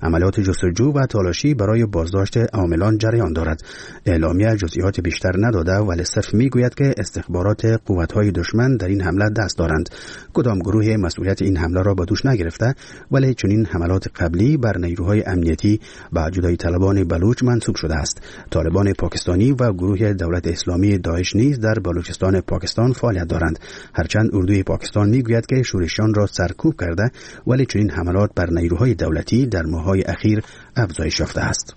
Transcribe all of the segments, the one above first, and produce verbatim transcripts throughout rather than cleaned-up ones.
عملیات جستجو و تلاشی برای بازداشت عاملان جریان دارد. اعلامیه جزئیات بیشتر نداده ولی صرف میگوید که استخبارات قوت‌های دشمن در این حمله دست دارند. کدام گروه مسئولیت این حمله را به دوش نگرفته، ولی چنین حملات قبلی بر نیروهای امنیتی و جدایی طلبان بلوچ منسوب شده است. طالبان پاکستانی و گروه دولت اسلامی داعش نیز در بلوچستان پاکستان فعالیت دارند. هرچند اردوی پاکستان میگوید که شورشیان را سرکوب کرده، ولی چنین حملات بر نیروهای دولتی در ماه‌های اخیر افزایش یافته است.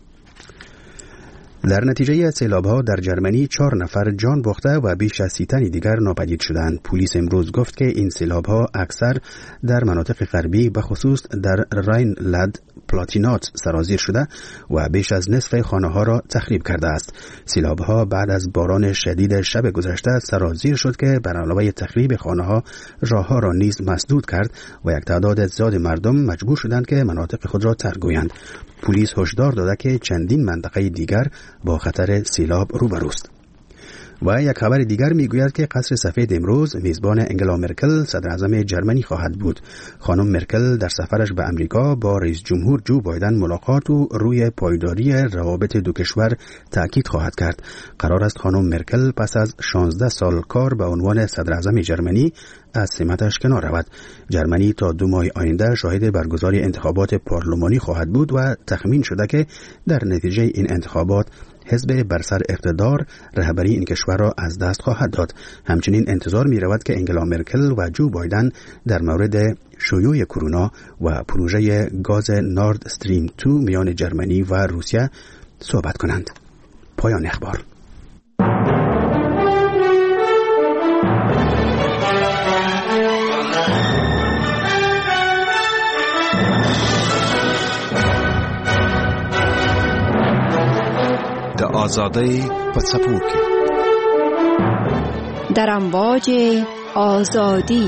در نتیجه سیلاب‌ها در جرمنی چهار نفر جان باخته و بیش از سی تن دیگر ناپدید شدند. پلیس امروز گفت که این سیلاب‌ها اکثر در مناطق غربی به خصوص در راین لد پلاتینات سرازیر شده و بیش از نصف خانه‌ها را تخریب کرده است. سیلاب‌ها بعد از باران شدید شب گذشته سرازیر شد که بر علاوه تخریب خانه‌ها راه‌ها را نیز مسدود کرد و یک تعداد زیاد مردم مجبور شدند که مناطق خود را ترک گویند. پلیس هشدار داده که چندین منطقه دیگر با خطر سیلاب روبروست. و یک خبر دیگر میگوید که قصر سفید امروز میزبان انگلا مرکل صدر اعظم جرمنی خواهد بود. خانم مرکل در سفرش به امریکا با رئیس جمهور جو بایدن ملاقات و روی پایداری روابط دو کشور تاکید خواهد کرد. قرار است خانم مرکل پس از شانزده سال کار به عنوان صدر اعظم جرمنی از سمتش کنار رود. جرمنی تا دو ماه آینده شاهد برگزاری انتخابات پارلمانی خواهد بود و تخمین شده که در نتیجه این انتخابات حزب بر سر اقتدار رهبری این کشور را از دست خواهد داد. همچنین انتظار می رود که انگلا مرکل و جو بایدن در مورد شیوع کرونا و پروژه گاز نورد استریم دو میان جرمنی و روسیه صحبت کنند. پایان اخبار. د آزادی په څپو کې در امواج آزادی.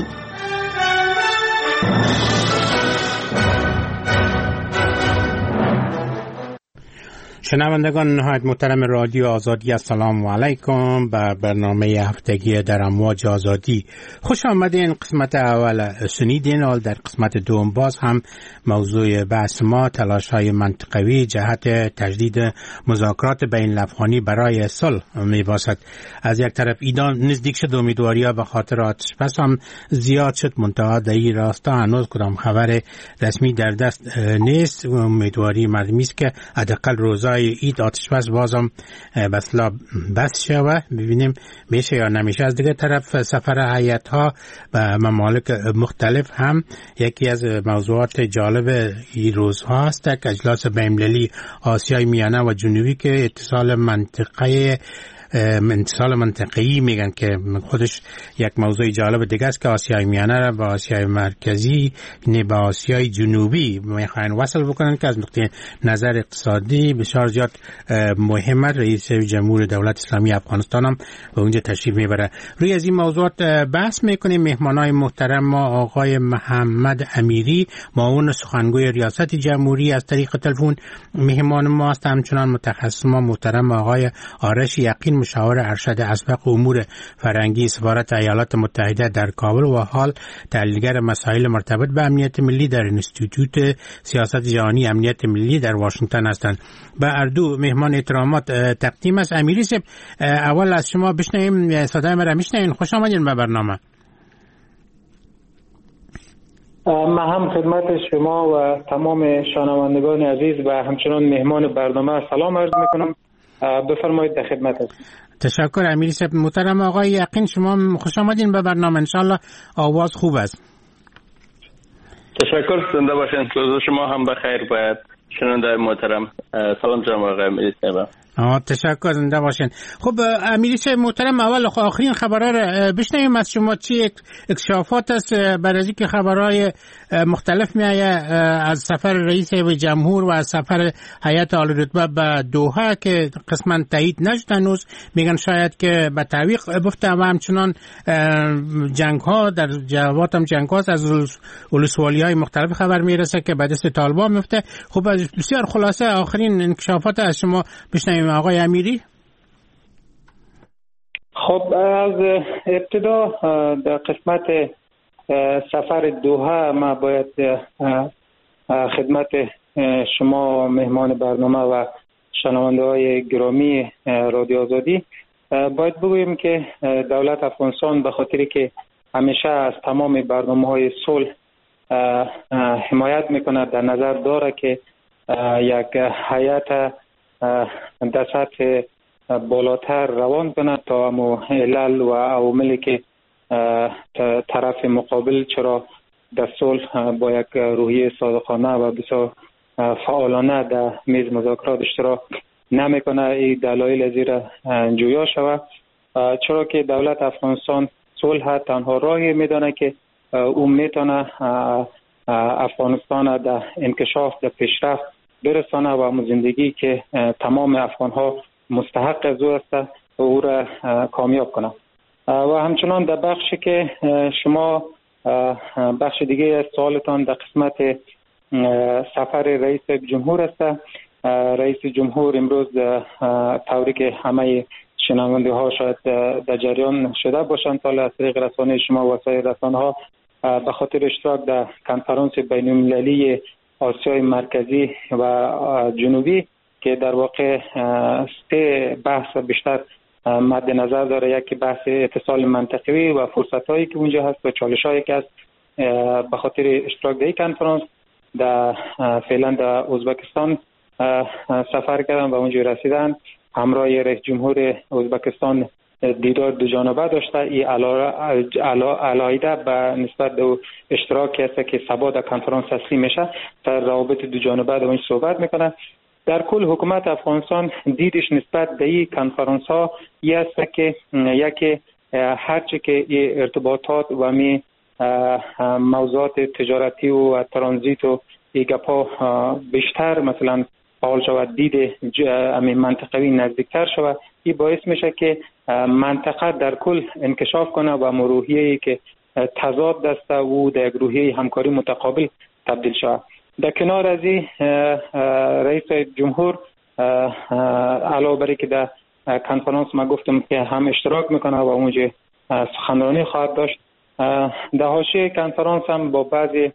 شنوندگان نهایت محترم رادیو آزادی، السلام علیکم. به برنامه هفتگی در امواج آزادی خوش آمدین. قسمت اول شنیدین، حال در قسمت دوم باز هم موضوع بحث ما تلاش های منطقوی جهت تجدید مذاکرات بین الافغانی برای صلح می باشد. از یک طرف ایران نزدیک شد، امیدواری ها به خاطر آتش بس هم زیاد شد، منتها در این راستا هنوز کدام خبر رسمی در دست نیست. امیدواری مردمی است که حداقل روزای اید آتش بس بازم بسلا بس شوه، ببینیم میشه یا نمیشه. از دیگه طرف سفر هیئت ها به ممالک مختلف هم یکی از موضوعات جالب این روزها است که اجلاس بین‌المللی آسیای میانه و جنوبی که اتصال منطقه اتصال منطقه‌ای میگن که خودش یک موضوع جالب دیگه است که آسیای میانه را با آسیای مرکزی نه با آسیای جنوبی میخواین وصل بکنن که از نقطه نظر اقتصادی بسیار زیاد مهمه. رئیس جمهور دولت اسلامی افغانستان هم به اونجا تشریف میبره. روی از این موضوعات بحث میکنیم. مهمانای محترم ما آقای محمد امیری، معاون سخنگوی ریاست جمهوری، از طریق تلفن مهمان ما است. همچنان متخصص ما محترم آقای آرش یقین، مشاور ارشد اسبق امور فرهنگی سفارت ایالات متحده در کابل و حال تحلیلگر مسائل مرتبط به امنیت ملی در انستیتوت سیاست جهانی امنیت ملی در واشنگتن هستند. به اردو مهمان احترامات تقدیم است. امیری صاحب، اول از شما بشنویم، صدای مرا میشنوین؟ خوش آمدین به برنامه. من هم خدمت شما و تمام شنوندگان عزیز و همچنان مهمان برنامه سلام عرض میکنم. بفرمایید، در خدمت هستم. تشکر امیری صاحب. محترم آقای یقین، شما خوش آمدین به برنامه. انشالله آواز خوب است. تشکر، زنده باشین. روز شما هم بخیر. باید شنونده محترم. سلام جناب آقای امیری صاحب. آه تشکر، زنده باشین. خب امیری صاحب محترم، اول آخرین خبرها را بشنویم از شما. چی اکتشافات است بر از اینکه خبرهای مختلف میآید از سفر رئیس جمهور و از سفر هیئت عالی رتبه به دوحه که قسما تایید نشد هنوز، میگن شاید که به تعویق بفته و همچنان جنگ ها در جوابات هم جنگ هاست. از ولسوالی های مختلف خبر میرسه که به دست طالبان میفته. خب بسیار خلاصه آخرین انکشافات از شما بشنویم آقای امیری. خب از ابتدا در قسمت سفر دوحه ما باید خدمت شما مهمان برنامه و شنونده های گرامی رادیو آزادی، باید بگوییم که دولت افغانستان به خاطری که همیشه از تمام برنامه‌های صلح حمایت میکنه، در نظر داره که یک هیئت در سطح بالاتر روان کنه تا امو علل و عواملی که طرف مقابل چرا در صلح با یک روحیه صادقانه و بسیار فعالانه در میز مذاکرات اشتراک نمیکنه، این دلایل زیر جویا شود. چرا که دولت افغانستان صلح تنها راهی میدانه که او میتونه افغانستان در انکشاف در پیشرفت برسانه و همون زندگی که تمام افغان ها مستحق از او است و او را کامیاب کنه. و همچنان در بخشی که شما بخش دیگه از سوالتان در قسمت سفر رئیس جمهور است. رئیس جمهور امروز طوری که همه شنونده ها شاید در جریان شده باشند، تا از طریق رسانه شما و وسایل رسانه ها به خاطر اشتراک در کنفرانس بین المللی آسیای مرکزی و جنوبی که در واقع سه بحث بیشتر مد نظر داره، یکی بحث اتصال منطقوی و فرصت‌هایی که اونجا هست و چالش‌هایی که هست. به خاطر اشتراک در این کنفرانس در فعلا در ازبکستان سفر کردن و اونجا رسیدن. همراه رئیس جمهور ازبکستان دیدار دو جانبه داشته. این علایده به نسبت به اشتراکی است که سبا در کنفرانس اصلی میشه، در روابط دو جانبه در اونجا صحبت میکنه. در کل حکومت افغانستان دیدش نسبت به این کنفرانس ها این است که یکی هرچی که ارتباطات و می موضوعات تجارتی و ترانزیت و ایگپا بیشتر مثلا فعال شود، دید منطقوی نزدیکتر شود، این باعث میشه که منطقه در کل انکشاف کنه و مروحیه‌ای که تضاد دسته و در یک روحیه همکاری متقابل تبدیل شود. در کنار از این رئیس جمهور علاوه بر که در کنفرانس ما گفتم که هم اشتراک میکنه و اونجا سخنرانی خواهد داشت، در حاشیه کنفرانس هم با بعضی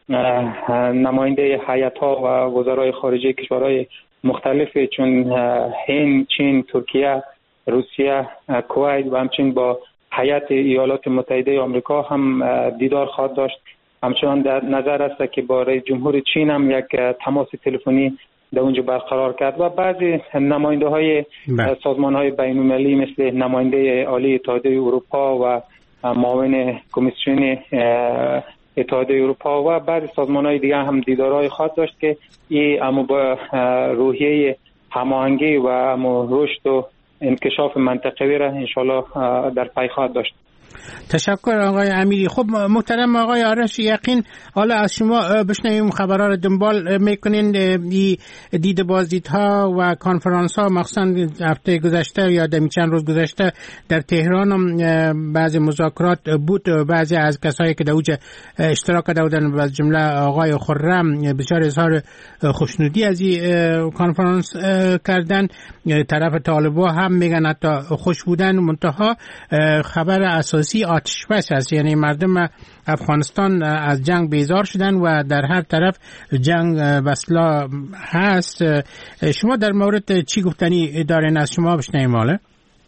نماینده هیئت‌ها و وزرای خارجه کشورهای مختلف چون هند، چین، ترکیه، روسیه، کویت و همچنین با هیئت ایالات متحده آمریکا هم دیدار خواهد داشت. همچنان در نظر است که با رئیس جمهور چین هم یک تماس تلفنی در اونجا برقرار کرد و بعضی نماینده های سازمان های بین المللی مثل نماینده عالی اتحادیه اروپا و معاون کمیسیون اتحادیه اروپا و بعضی سازمان های دیگه هم دیدارهای خواهد داشت که این اما با روحیه هماهنگی و اما رشد و انکشاف منطقوی را انشالله در پی خواهد داشت. تشکر آقای امیری. خب محترم آقای آرش، یقین حالا از شما بشنویم خبرها رو دنبال میکنین، دید بازدیدها و کنفرانس ها مخصوصا هفته گذشته یا دمی چند روز گذشته در تهران هم بعضی مذاکرات بود، بعضی از کسایی که در اوج اشتراک کرده بودن و از جمله آقای خرم بسیار اظهار خوشنودی از این کنفرانس کردن. طرف طالبا هم میگن حتی خوش بودن، منتها خبر اساسی آتش بس است، یعنی مردم افغانستان از جنگ بیزار شدن و در هر طرف جنگ بسلا هست. شما در مورد چی گفتنی دارین؟ از شما بشنویم. حالا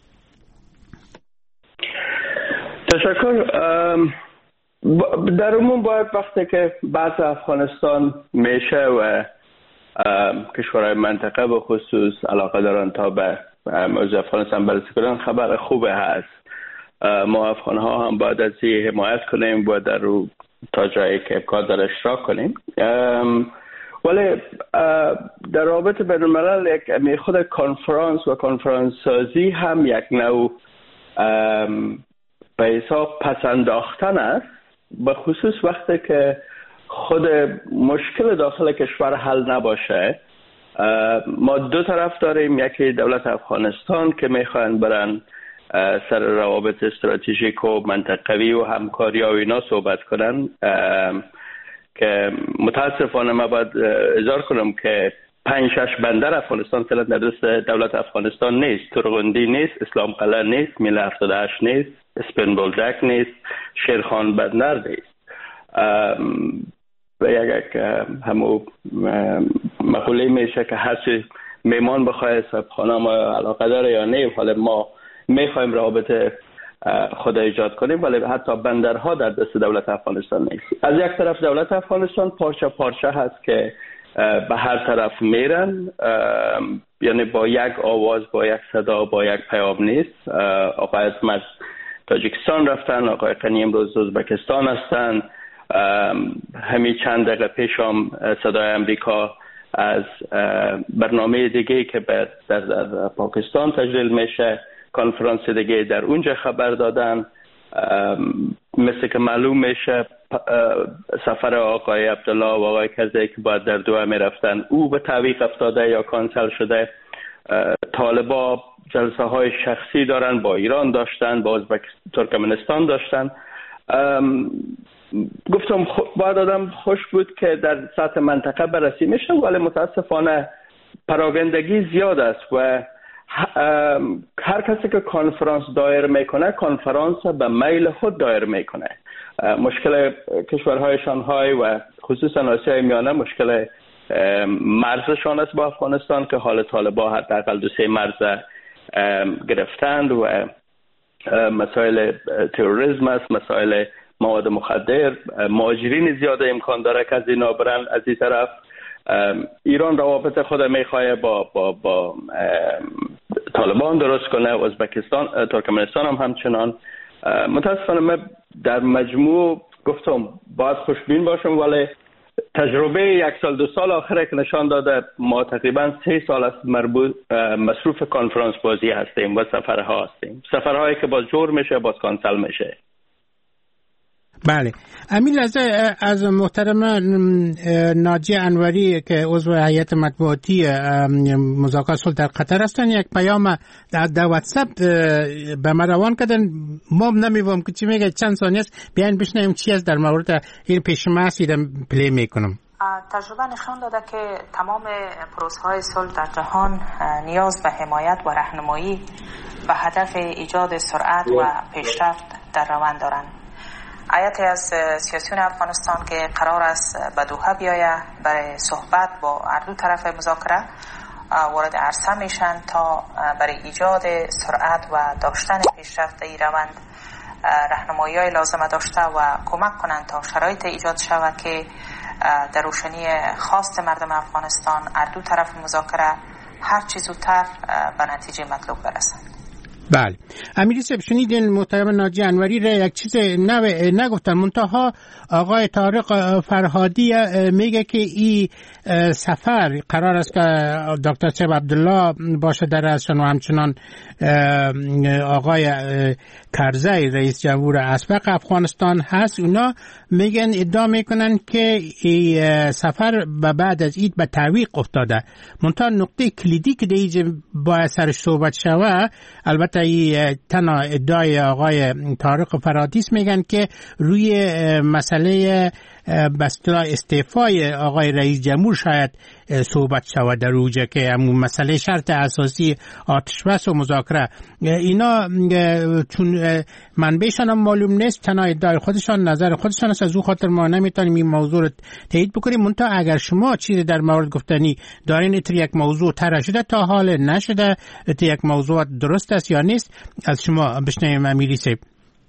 تشکر. در عموم باید وقتی که بعض افغانستان میشه و کشورهای منطقه به خصوص علاقه دارن تا به موضوع افغانستان بررسی کنن، خبر خوبه هست. ما افغان ها هم باید از این حمایت کنیم و در رو تا جایی که امکان داره اشتراک کنیم. ولی در رابطه بین الملل یک خود کنفرانس و کنفرانس سازی هم یک نوع به حساب پسنداختن است، به خصوص وقتی که خود مشکل داخل کشور حل نباشه. ما دو طرف داریم، یکی دولت افغانستان که میخوان برن سر روابط استراتژیک و منطقوی و همکاری و اینا صحبت کنن، که متاسفانه ما باید اظهار کنم که پنج شش بندر افغانستان فعلا در دست دولت افغانستان نیست. ترغندی نیست، اسلام قلعه نیست، میل هفتاد و هشت نیست، اسپن بولدک نیست، شیرخان بندر نیست. و یک همو مقوله میشه که هرچی میمان بخواه صاحبخانه ما علاقه داره یا نه، حالا ما میخوایم روابط خود ایجاد کنیم، ولی حتی بندرها در دست دولت افغانستان نیست. از یک طرف دولت افغانستان پارچه پارچه هست که به هر طرف میرن، یعنی با یک آواز، با یک صدا، با یک پیام نیست. آقای اسم از تاجیکستان رفتن، آقای قنی امروز ازبکستان هستن، همین چند دقیقه پیش هم صدای امریکا از برنامه دیگه که در, در پاکستان تجلیل میشه، کنفرانس دیگه در اونجا خبر دادن. مثل که معلوم میشه سفر آقای عبدالله و آقای کزی که باید در دوحه میرفتن او به تعویق افتاده یا کانسل شده. طالبا جلسه های شخصی دارن، با ایران داشتن، با ترکمنستان داشتن. گفتم باید آدم خوش بود که در سطح منطقه بررسی میشه، ولی متاسفانه پراگندگی زیاد است و هر کسی که کنفرانس دایر میکنه کنفرانس به میل خود دایر میکنه. مشکل کشورهای شانگهای و خصوصا آسیای میانه مشکل مرزشان است با افغانستان که حال طالبا حداقل دو سه مرز گرفتند و مسائل تروریسم است، مسائل مواد مخدر، مهاجرین زیاده امکان داره که از اینا برن. از این طرف ایران روابط خود میخواه با با با طالبان درست کنه، ازبکستان، ترکمنستان هم همچنان. متاسفانه من در مجموع گفتم باید خوشبین باشم، ولی تجربه یک سال دو سال آخره که نشان داده ما تقریبا سه سال است مربوط مصروف کنفرانس بازی هستیم و سفرها هستیم، سفرهایی که باز جور میشه باز کانسل میشه. بله. امین لحظه از محترم ناجی انوری که عضو هیئت مطبوعاتی مذاکرات صلح در قطر هستن یک پیام در, در واتساپ به ما روان کردن. ما نمی‌فهمم که چی میگه، چند ثانیه است بیاین بشنویم چی است در مورد این پیش‌مرسی که پلی میکنم. تجربه نشان داده که تمام پروسه‌های صلح در جهان نیاز به حمایت و راهنمایی به هدف ایجاد سرعت و پیشرفت در روند دارند. هیئتی از سیاسیون افغانستان که قرار است به دوحه بیاید برای صحبت با هر دو طرف مذاکره وارد عرصه میشن تا برای ایجاد سرعت و داشتن پیشرفت این روند راهنمایی‌های لازمه داشته و کمک کنند تا شرایط ایجاد شود که در روشنی خواست مردم افغانستان هر دو طرف مذاکره هر چه زودتر به نتیجه مطلوب برسند. بله. امیری صاحب شنیدین محترم ناجی انوری را یک چیز نگفتن، منتها آقای طارق فرهادی میگه که این سفر قرار است که دکتر صاحب عبدالله باشه در رأسشان و همچنان آقای کرزی رئیس جمهور اسبق افغانستان هست. اونا میگن ادعا میکنن که این سفر بعد از عید به تعویق افتاده، منتها نقطه کلیدی که دیگه با سرش صحبت شوه، البته این تنها ادعای آقای طارق فرهادی است، میگن که روی مسئله به اصطلاح استعفای آقای رئیس جمهور شاید صحبت شود در اوجه که همون مسئله شرط اساسی آتش بس و مذاکره. اینا چون منبعشان هم معلوم نیست، تنها ادعای خودشان نظر خودشان است، از او خاطر ما نمیتونیم این موضوع رو تایید بکنیم. منتها اگر شما چیزی در مورد گفتنی دارین اتر یک موضوع طرح شده تا حال نشده، اتر یک موضوع درست است یا نیست، از شما بشنویم امیری صاحب.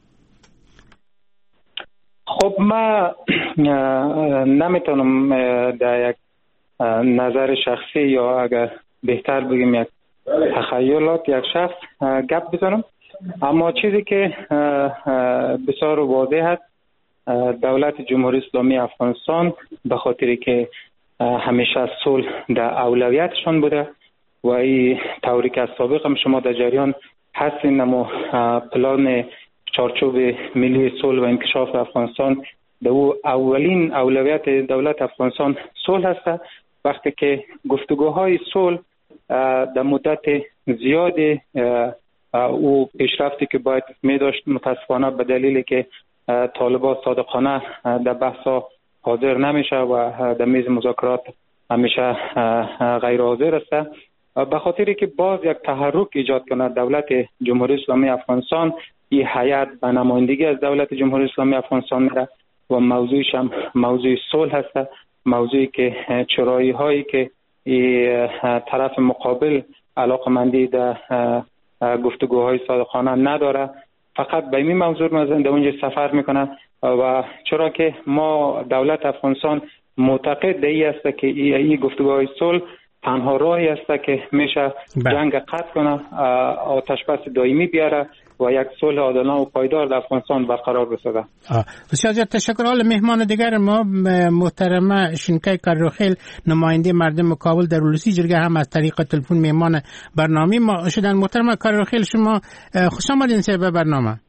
خب ما نمیتونم در یک نظر شخصی یا اگر بهتر بگیم یک تخیلات یک شخص گپ بزنم، اما چیزی که بسیار واضح است دولت جمهوری اسلامی افغانستان به خاطری که همیشه صلح در اولویتشان بوده و این طوری که از سابق هم شما در جریان هستین، اما پلان چارچوب ملی صلح و انکشاف افغانستان در او اولین اولویت دولت افغانستان صلح است. وقتی که گفتگوهای صلح در مدت زیاد او پیشرفتی که باید می داشت متاسفانه به دلیلی که طالبان صادقانه در بحثا حاضر نمیشه و در میز مذاکرات همیشه غیر حاضر است، به خاطری که باز یک تحرک ایجاد کنه دولت جمهوری اسلامی افغانستان، این هیئت به نمایندگی از دولت جمهوری اسلامی افغانستان میره و موضوعش هم موضوع صلح هست، موضوعی که چرایی هایی که طرف مقابل علاقمندی در گفتگوهای صادقانه نداره، فقط به این موضوع مزن در اونجا سفر میکنه. و چرا که ما دولت افغانستان معتقد دی است که این گفتگوهای صلح تنها راهی است که میشه جنگ قطع کنه، آتش بس دائمی بیاره و یک صلح عادلانه و پایدار در افغانستان برقرار بسازه. بسیار زیاد تشکر. حال مهمان دیگر ما محترمه شینکای کاروخیل، نماینده مردم کابل در ولسی جرگه، هم از طریق تلفن مهمان برنامه ما شدن. محترمه کاروخیل، شما خوش آمدین به برنامه.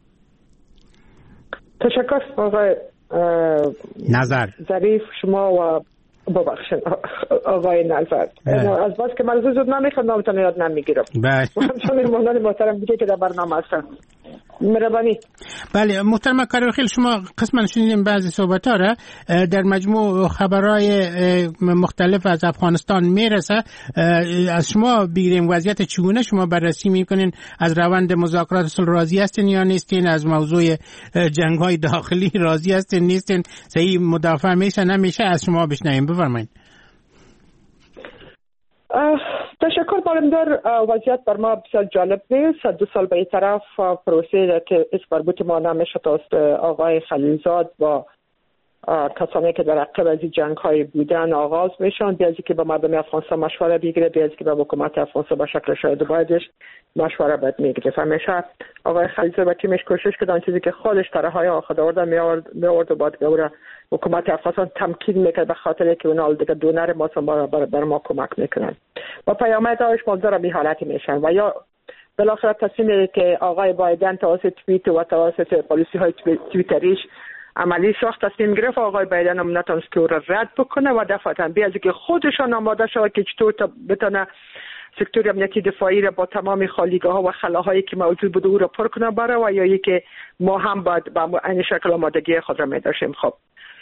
تشکر آقای نظر ظریف، شما و ببخشید آقای نظر. از باز که من زود نمیخوام نامتون یاد نمیگیرم. بله. همچنین مهمان محترم دیگه که در برنامه هستن. مهربانی. بله محترم کاروخیل، شما قسما شنیدیم بعضی صحبت‌ها را در مجموع خبرهای مختلف از افغانستان میرسه. از شما بگیریم وضعیت چگونه شما بررسی میکنین؟ از روند مذاکرات صلح راضی هستین یا نیستین؟ از موضوع جنگ‌های داخلی راضی هستین نیستین؟ صحیح مدافع میشه نمیشه؟ از شما بشنویم، بفرمایید. تشکر بارمدار. وضعیت بر ما بسیار جالب نیست. دو سال به این طرف پروسه که از مربوط ما نمیشه توسط آقای خلیلزاد و کسانی که در عقب از این جنگ های بودن آغاز میشن، بیازی که با مردم افغانستان مشوره بگیره، بیازی که با حکومت افغانستان به شکل شاید بایدش مشوره باید میگیره. همیشه آقای خلیلزاد و تیمش کوشش کردن چیزی که خودش طرح های آخر آورده میآورد و بعد گوره حکومت افغانستان تمکین میکرد به خاطر که اونا دیگه دونر ما بر, بر, بر ما کمک میکنن و پیامدش منظور به حالتی میشن. و یا بالاخره تصمیمی که آقای بایدن توسط توییت و توسط پالیسی های توییتریش عملی ساخت، تصمیم گرفت آقای بایدن هم نتونست که او را رد بکنه و دفعتا بیازی که خودشان آماده شود که چطور تا بتونه سکتور امنیتی دفاعی را با تمام خالیگاه ها و خلاهایی که موجود بوده او را پر کنه بره، و یا که ما هم باید به این شکل آمادگی خود را می داشتیم. خب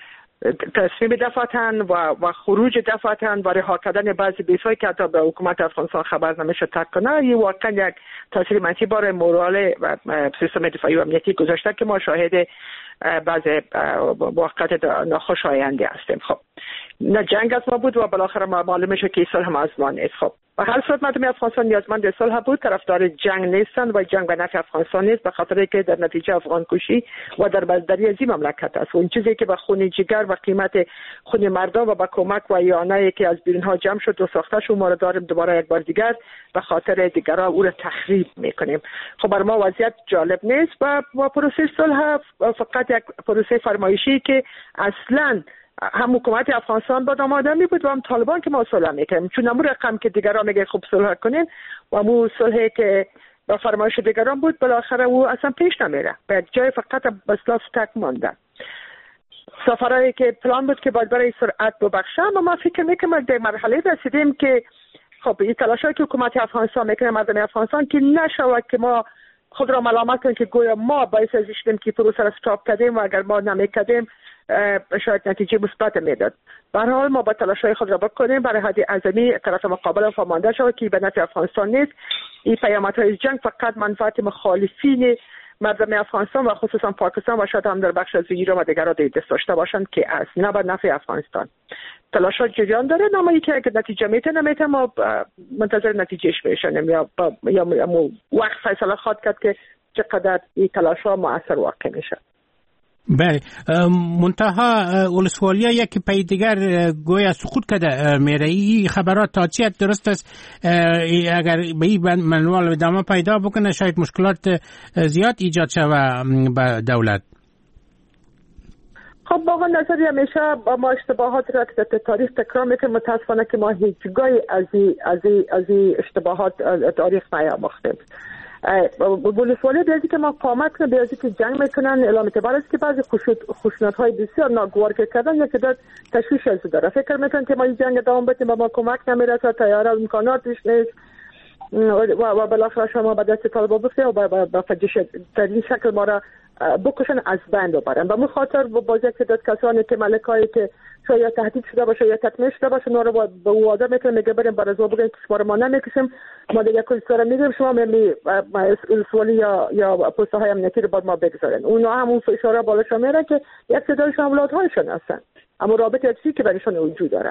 تصمیم دفعتاً و, و خروج دفعتاً و رها کردن بعضی بیسایی که حتی به حکومت افغانستان خبر نمیشه ترک کنه، این واقعا یک تاثیر منفی برای مورال و سیستم دفاعی و امنیتی گذاشته که ما شاهد بعضی واقعیت ناخوشایندی هستیم. خب نه جنگ از ما بود و بالاخره ما معلومه که این صلح هم از ما نیست. خب و هر صورت مردم افغانستان نیازمند صلح بود، طرفدار جنگ نیستند و جنگ به نفع افغانستان نیست، به خاطر که در نتیجه افغان کشی و در بازداری از این مملکت است. اون چیزی که به خون جگر و قیمت خون مردم و به کمک و یانه‌ای که از بیرون ها جمع شد و ساخته شد ما را داریم دوباره یک بار دیگر به خاطر دیگرها او را تخریب میکنیم. خب بر ما وضعیت جالب نیست و و پروسه صلح فقط یک پروسه فرمایشی که اصلاً هم حکومت افغانستان با آماده می بود و هم طالبان که ما صلح میکنیم، چون همون رقم که دیگران میگه خوب صلح کنین و همون صلحی که با فرمایش دیگران بود بالاخره او اصلا پیش نمیره، به جای فقط بسلاف تک مانده. سفرهایی که پلان بود که باید برای سرعت ببخشم و ما فکر میکنم در مرحله رسیدیم که خب این تلاشایی که حکومت افغانستان میکنه مردم افغانستان که نشود که ما خود را ملامت کنیم که گویا ما باعث از شدیم که پروسه را استاپ کردیم و اگر ما نمیکردیم شاید نتیجه مثبت میداد. به هر حال ما با تلاش‌های خود را بکنیم برای حد اعظمی طرف مقابل فهمانده شود که به نفع افغانستان نیست. این پیامدهای جنگ فقط منفعت مخالفین مردم افغانستان و خصوصا پاکستان و شاید هم در بخش از ایران و دیگر دست داشته باشند که از نه به نفع افغانستان. تلاشات جریان داره، اما اینکه اگه نتیجه میته نمیته ما منتظر نتیجهش بشیم یا یا وقت فیصله خواهد کرد که چقدر این تلاش‌ها مؤثر واقع میشه. بله، منتها ولسوالی‌ها یک پی دیگر گویا سقوط کرده میره. این خبرات تاچیت درست است اگر به این منوال ادامه پیدا بکنه شاید مشکلات زیاد ایجاد شود به دولت. خب با نظری همیشه با ما اشتباهات را که در تاریخ تکرار میکنیم، متاسفانه که ما هیچگاهی از این از این از این اشتباهات تاریخ نیاموختیم. ولسوالی بیازی که ما قامت کنه، بیازی که جنگ میکنن اعلام اعتبار است که بعضی خشونت‌های بسیار ناگوار که کردن یا که داد تشویش از داره، فکر میکنن که ما این جنگ دوام بدیم و ما کمک نمیرسه، تیاره امکاناتش نیست و و بالاخره شما به دست طالبان بفته و با فجیش در این شکل ما را بکشن از بین ببرن. به مو خاطر بازی که داد کسانی که ملکایی که شاید تهدید شده باشه یا تطمیع شده باشه نو رو به وعده میکنن میگه بریم برای زو بگیم کشور ما نمیکشیم، ما دیگه کشور میگیم شما میلی ولسوالی یا یا پسته های امنیتی رو باید ما بگذارن. اونا هم اون اشاره بالاشون میره که یک تعدادشون اولادهایشون هستن اما رابطه اجتماعی که برایشون وجود دارن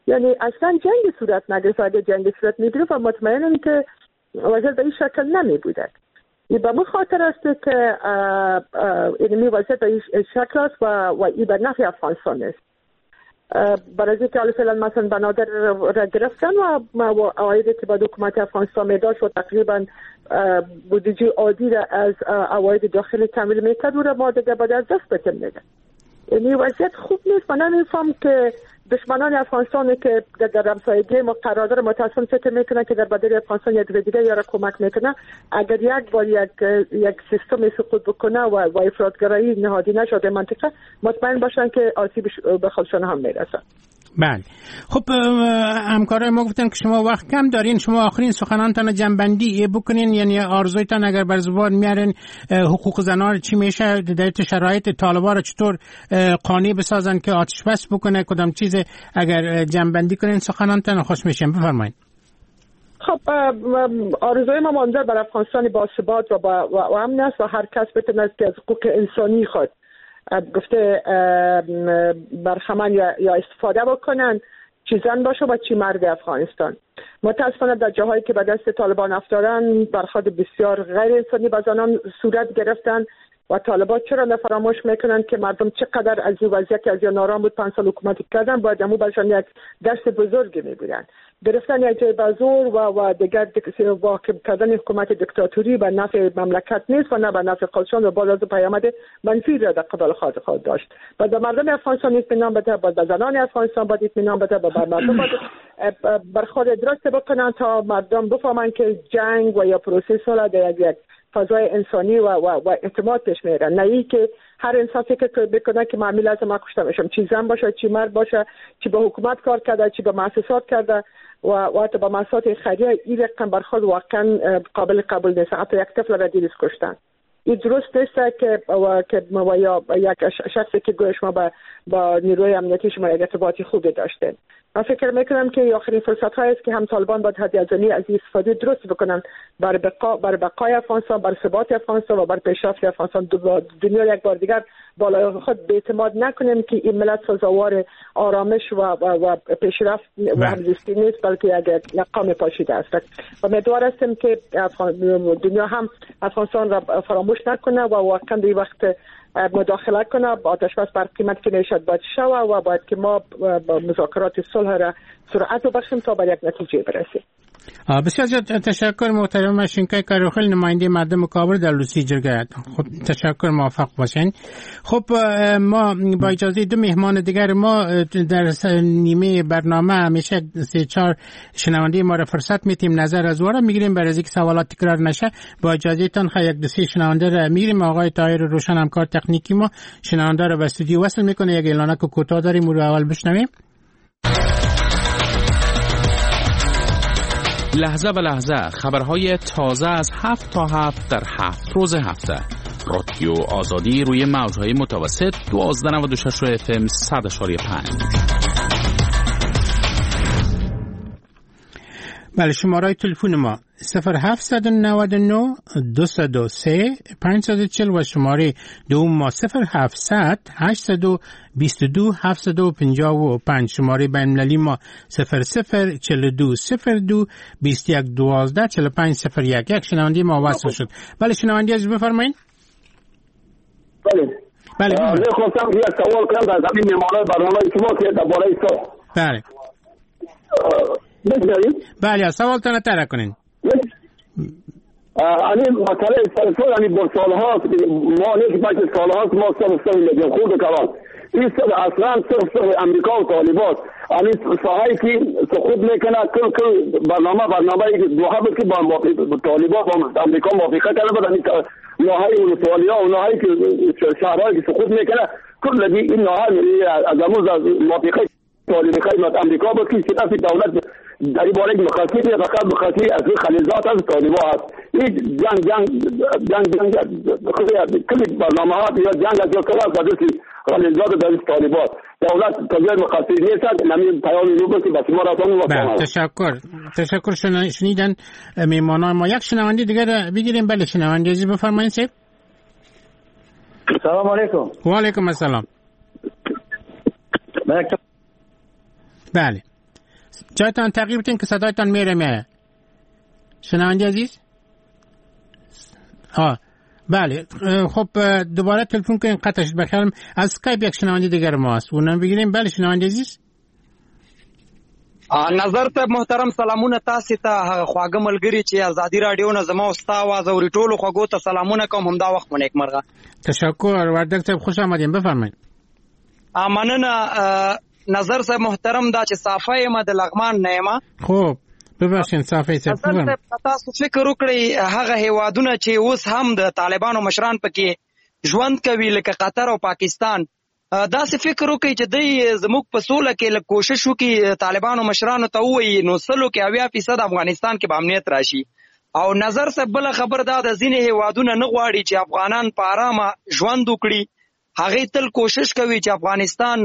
یعنی اصلا جنگ صورت نگرفت. اگر جنگ صورت میگرفت و مطمئنم که وضعیت به این شکل نمی بوده. این به خاطر است که این وضعیت به این شکل است و, و این به نفع افغانستان است. برای اینکه حالا فعلا مثلا بنادر را گرفتن و عوایدی که با حکومت افغانستان میداشت و تقریبا بودجه عادی را از عواید داخلی تامین میکرد و را ما دیگه باید از دست بتیم میده. یعنی وضعیت خوب نیست. من نمیفهم که دشمنان افغانستان که در همسایگی ما قرار داره متاسفانه فکر میکنن که در بدل افغانستان یک دیگه یا را کمک میکنه. اگر یک بار یک یک سیستم سقوط بکنه و و افراطگرایی نهادی نشده منطقه، مطمئن باشن که آسیب به خودشون هم میرسه. بله. خب همکارای ما گفتن که شما وقت کم دارین، شما آخرین سخنانتان جنبندی بکنین، یعنی آرزویتان اگر بر زبان میارین حقوق زنان چی میشه، در شرایط طالبان را چطور قانع بسازن که آتش بس بکنه، کدام چیز اگر جنبندی کنین سخنانتان خوش میشم. بفرمایید. خب آرزوی ما منظر بر افغانستان با ثبات و با و امن است و هر کس بتونه از حقوق انسانی خود گفته برخمن یا, یا استفاده بکنن، چی زن باشه و چی مرد افغانستان. متاسفانه در جاهایی که به دست طالبان افتادن برخورد بسیار غیر انسانی با زنان صورت گرفتن و طالبان چرا نفراموش میکنن که مردم چقدر از این وضعیت که از یا نارام بود پنج سال حکومت کردن، باید امو برشان یک دست بزرگی میبودن. گرفتن یک جای بزرگ و و دیگر واقع کردن حکومت دیکتاتوری به نفع مملکت نیست و نه به نفع خودشان و باز از پیامد منفی را در قبال خود خود داشت. بعد مردم افغانستان اطمینان بده، بعد زنان افغانستان باید اطمینان بده، بعد مردم باید برخورد درست بکنن تا مردم بفهمن که جنگ و یا پروسه صلح در یک فضای انسانی و و, و اعتماد پیش میره، نه ای که هر انسان فکر بکنه که معامله از ما کشته بشم، چی زن باشه چی مرد باشه، چی به حکومت کار کرده چی به مؤسسات کرده و و حتی به مؤسسات خیریه، این رقم برخورد واقعا قابل قبول نیست. حتی یک طفل را دیروز کشتن. این درست نیست که و که و یا یک شخصی که گوش ما با با نیروی امنیتی شما ارتباطی خوبی داشته. من فکر میکنم که آخرین فرصت هایی است که هم طالبان باید حد ازنی از این استفاده درست بکنن بر بقا بر بقای افغانستان، بر ثبات افغانستان و بر پیشرفت افغانستان. دنیا یک بار دیگر بالای خود به اعتماد نکنیم که این ملت سزاوار آرامش و و, و پیشرفت و همزیستی نیست، بلکه یک مقام پاشیده است. و امیدوار هستیم که دنیا هم افغانستان را فراموش نکنه و واقعا در وقت مداخله کنه، با آتش بس بر قیمت که میشد باید شوه و باید که ما با مذاکرات صلح را سرعت ببخشیم تا به یک نتیجه برسیم. بسیار تشکر محترم شینکای کاروخیل، نماینده مردم کابل در لوسی جرگه. خب تشکر، موفق باشین. خب ما با اجازه دو مهمان دیگر ما در نیمه برنامه همیشه سه چهار شنونده ما را فرصت میتیم نظر از وارا میگیریم برای اینکه سوالات تکرار نشه. با اجازه تان خواهی یک دو سه شنونده را میگیریم. آقای طاهر روشن همکار تکنیکی ما شنونده را به استودیو وصل میکنه. یک اعلانه که کوتاه داریم رو اول بشنویم. لحظه به لحظه خبرهای تازه از هفت تا هفت در هفت روز هفته. رادیو آزادی روی موجهای متوسط دوازده نود و شش اف ام صد اشاری پنج. بله، شماره تلفن ما صفر هفت نه نه دو صفر سه پنج صفر چهل و شماره دوم ما صفر هفت هشت دو دو هفت پنج پنج. شماره بین‌المللی ما صفر صفر چهل و دو صفر دو بیست و یک دوازده چهل و پنج صفر یک. یک شنونده ما وصل شد. بله شنونده از بفرمایید. بله بله من خواستم یک سوال کنم در زمین میمانای برنامه شما که درباره صلح. بله بگذارید. بله سوال تان طرح کنین. این مسئله صلح یعنی با سالها ما نیست بعد سالها ما صلح صلح میگیم خود کلام این صلح اصلا صلح صلح امریکا و طالبان یعنی صحایی که سقوط میکنه کل کل برنامه برنامه دوها بود که با طالبان با امریکا موافقه کرده بود. یعنی ناهای ولسوالی ها و ناهایی که شهرهایی که سقوط میکنه کل این ناهای از امروز موافقه طالبان امریکا بود که شدت دولت در این باره مخاطی فقط مخاطی از خلیزات از طالبان هست. این جنگ جنگ جنگ جنگ کلی برنامه ها یا جنگ از کلاه بدوسی خلیزات در طالبان دولت تجربه مخاطی نیست. نمی پیامی نوبت که بسیار راتون بله تشکر تشکر شنیدن میمانان ما. یک شنونده دیگر بگیریم. بله شنونده عزیز بفرمایید. سیب سلام علیکم. و علیکم السلام. بله جایتان تغییر بدین که صدایتان میره میره. شنونده عزیز؟ آه بله. خب دوباره تلفن کنین قطع شد. بخیرم از اسکایپ یک شنونده دیگر ماست، اونم بگیریم. بله شنونده عزیز. نظر ته محترم سلامونه تاسو ته خواږه ملګری چې ازادي رادیو نه زما او ستا आवाज اوري ټولو خواږو ته سلامونه کوم. همدا وخت مونږ مرغه تشکر. وردک صاحب خوش آمدین، بفرمایئ. مننه نظر صاحب محترم دا چې صافه ما د لغمان نه ما. خوب ببخشید صافه صاحب بفرمایئ. تاسو فکر وکړئ هغه هیوادونه چې اوس هم د طالبانو مشران پکې ژوند کوي لکه قطر او پاکستان، دا څه فکر وکړي چې دوی زموږ په سوله کې لږ کوشش وکړي طالبانو مشرانو ته ووایي نو سلو کې اویا فیصد افغانستان کې به امنیت راشي. او نظر صاحب بله خبر دا د ځینې هیوادونه نه غواړي چې افغانان په ارامه ژوند وکړي. هغې تل کوشش کوي چې افغانستان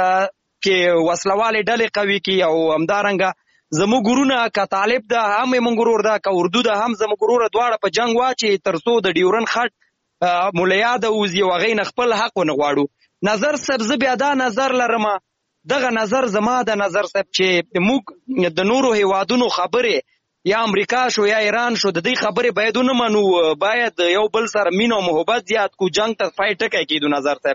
کې وسلوالې ډلې قوي کړي او همدارنګه زموږ ورونه که طالب ده هم یې موږ ورور ده، که اردو ده هم زموږ وروره، دواړه په جنګ واچي تر څو د ډیورن خټ ملیاده ووځي او هغې نه خپل حق ونه غواړو. نظر صاحب زه بیا دا نظر لرم، دغه نظر زما د نظر صاحب چې موږ د نورو هیوادونو خبرې یا امریکا شو یا ایران شو د دې خبرې باید ونه منو، باید یو بل سره مینه او محبت زیات کو، جنگ ته پای ټکی کیدو. نظر صاحب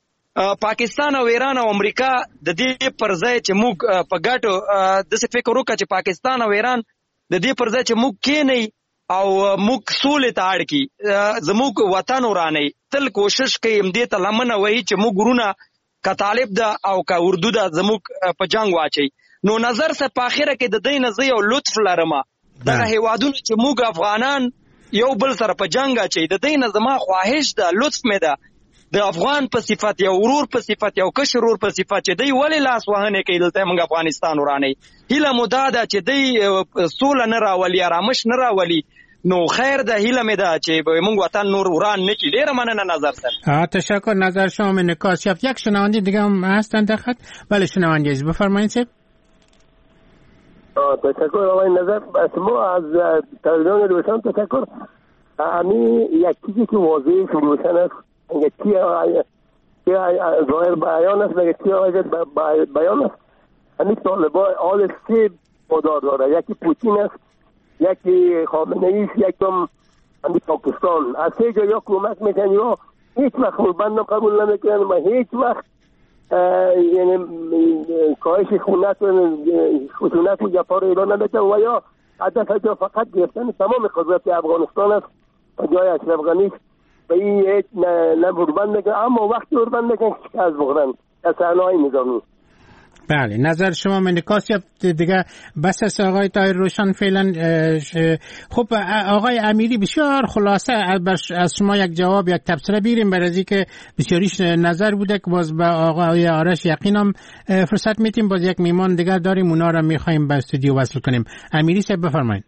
پاکستان او ایران او امریکا د دې پر ځای چې موږ په ګټو داسې فکر وکړو چې پاکستان او ایران د دې پر ځای چې موږ کینی او موږ سولې ته اړ کی زموږ وطن ورانه تل کوشش کوي دې ته لمنه وایي چې موږ ورونه که طالب ده او که اردو ده زموږ په جنگ واچي. نو نظر صاحب په اخره کې د دې نه زه یو لطف لرم، دغه هیوادونه چې موږ افغانان یو بل سره په جنگ اچي د دې نه زما خواهش ده، لطف مې ده د افغان په صفت یو ورور په صفت یو کشر ورور په صفت چې دوی ولې لاس وهنې کوي دلته موږ افغانستان ورانه. هیله مو دا ده چې دوی سوله نه راولي، آرامش نه راولي، نو خیر ده. هیله مې ده چې موږ وطن نور وران نه کړي. ډېره مننه نظر صاحب. تشکر. نظر شما انعکاس یافت. یک شنونده دیگه هم هستن در خط. بله شنونده عزیز بفرمایید صاحب. تشکر آقای نظر. شما از تلویزیون روشن تشکر. همین یک چیزی که واضح روشن است، یکی ظاهر بیان است و یکی بیان است. همین طالبان آل سه مدار داره، یکی پوتین است، یکی خامنه ای است، یکم همین پاکستان. از سه جا یا کمک میکنن یا هیچ وقت خودبندم قبول نمیکنن و هیچ وقت یعنی کاهش خونت خشونت و جفا رو اعلان نمیکنن و یا هدف جا فقط گرفتن تمام قدرت افغانستان است و جای اشرف غنی و این هیچ نه بربند میکنن، اما وقتی بربند میکنن که از بخورن از صحنه‌های نظامی. بله نظر شما انعکاس یافت دیگه. بس است آقای طاهر روشن فعلا. خب آقای امیری بسیار خلاصه از شما یک جواب یک تبصره بیریم برای از اینکه بسیاریش نظر بوده که باز به آقای آرش یقینم فرصت میتیم باز یک میمان دیگر داریم اونا را میخوایم به استودیو وصل کنیم. امیری صاحب بفرمایید.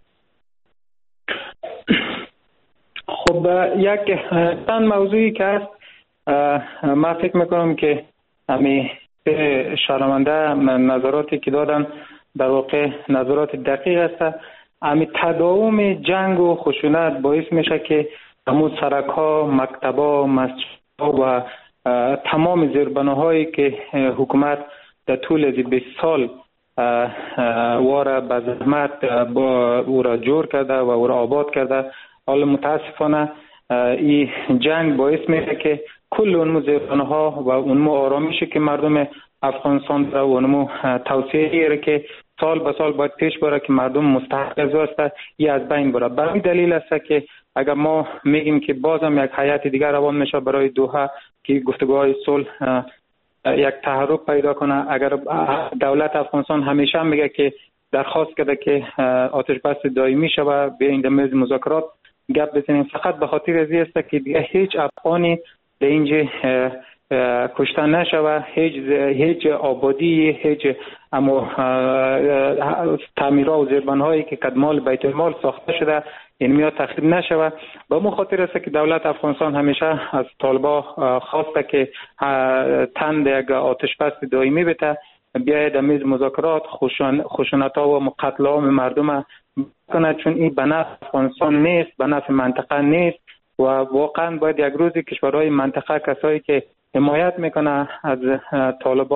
خب یک تن موضوعی که هست من فکر میکنم که امی شرمنده نظراتی که دادن در واقع نظرات دقیق است. امی تداوم جنگ و خشونت باعث میشه که همون سرک‌ها، مکتب‌ها، مسجدها و تمام زیربناهایی که حکومت در طول از بیست سال واره به زحمت او را جور کرده و او را آباد کرده، حالا متاسفانه این جنگ باعث میشه که کل اونمو زیربناها و اونمو آرامشی که مردم افغانستان داره و اونمو توسعه‌ای که سال به سال باید پیش بره که مردم مستحق از است یه از بین بره. برای دلیل است که اگر ما میگیم که بازم یک حیات دیگر روان میشه برای دوحه که گفتگوهای صلح یک تحرک پیدا کنه، اگر دولت افغانستان همیشه میگه که درخواست کرده که آتش بس دائمی شود بیاین در میز مذاکرات گپ بزنیم، فقط به خاطر از این است که دیگه هیچ افغانی در اینجا کشته نشود، هیچ هیچ آبادی، هیچ اما تعمیرات و زیربناهایی که کدمال بیت المال ساخته شده این میاد تخریب نشود. به مو خاطر است که دولت افغانستان همیشه از طالبا خواسته که تند یک آتش بس دائمی بده، بیاید در میز مذاکرات خشونت‌ها و قتل‌عام مردم کنه، چون این به نفع افغانستان نیست، به نفع منطقه نیست و واقعا باید یک روزی کشورهای منطقه کسایی که حمایت میکنه از طالبا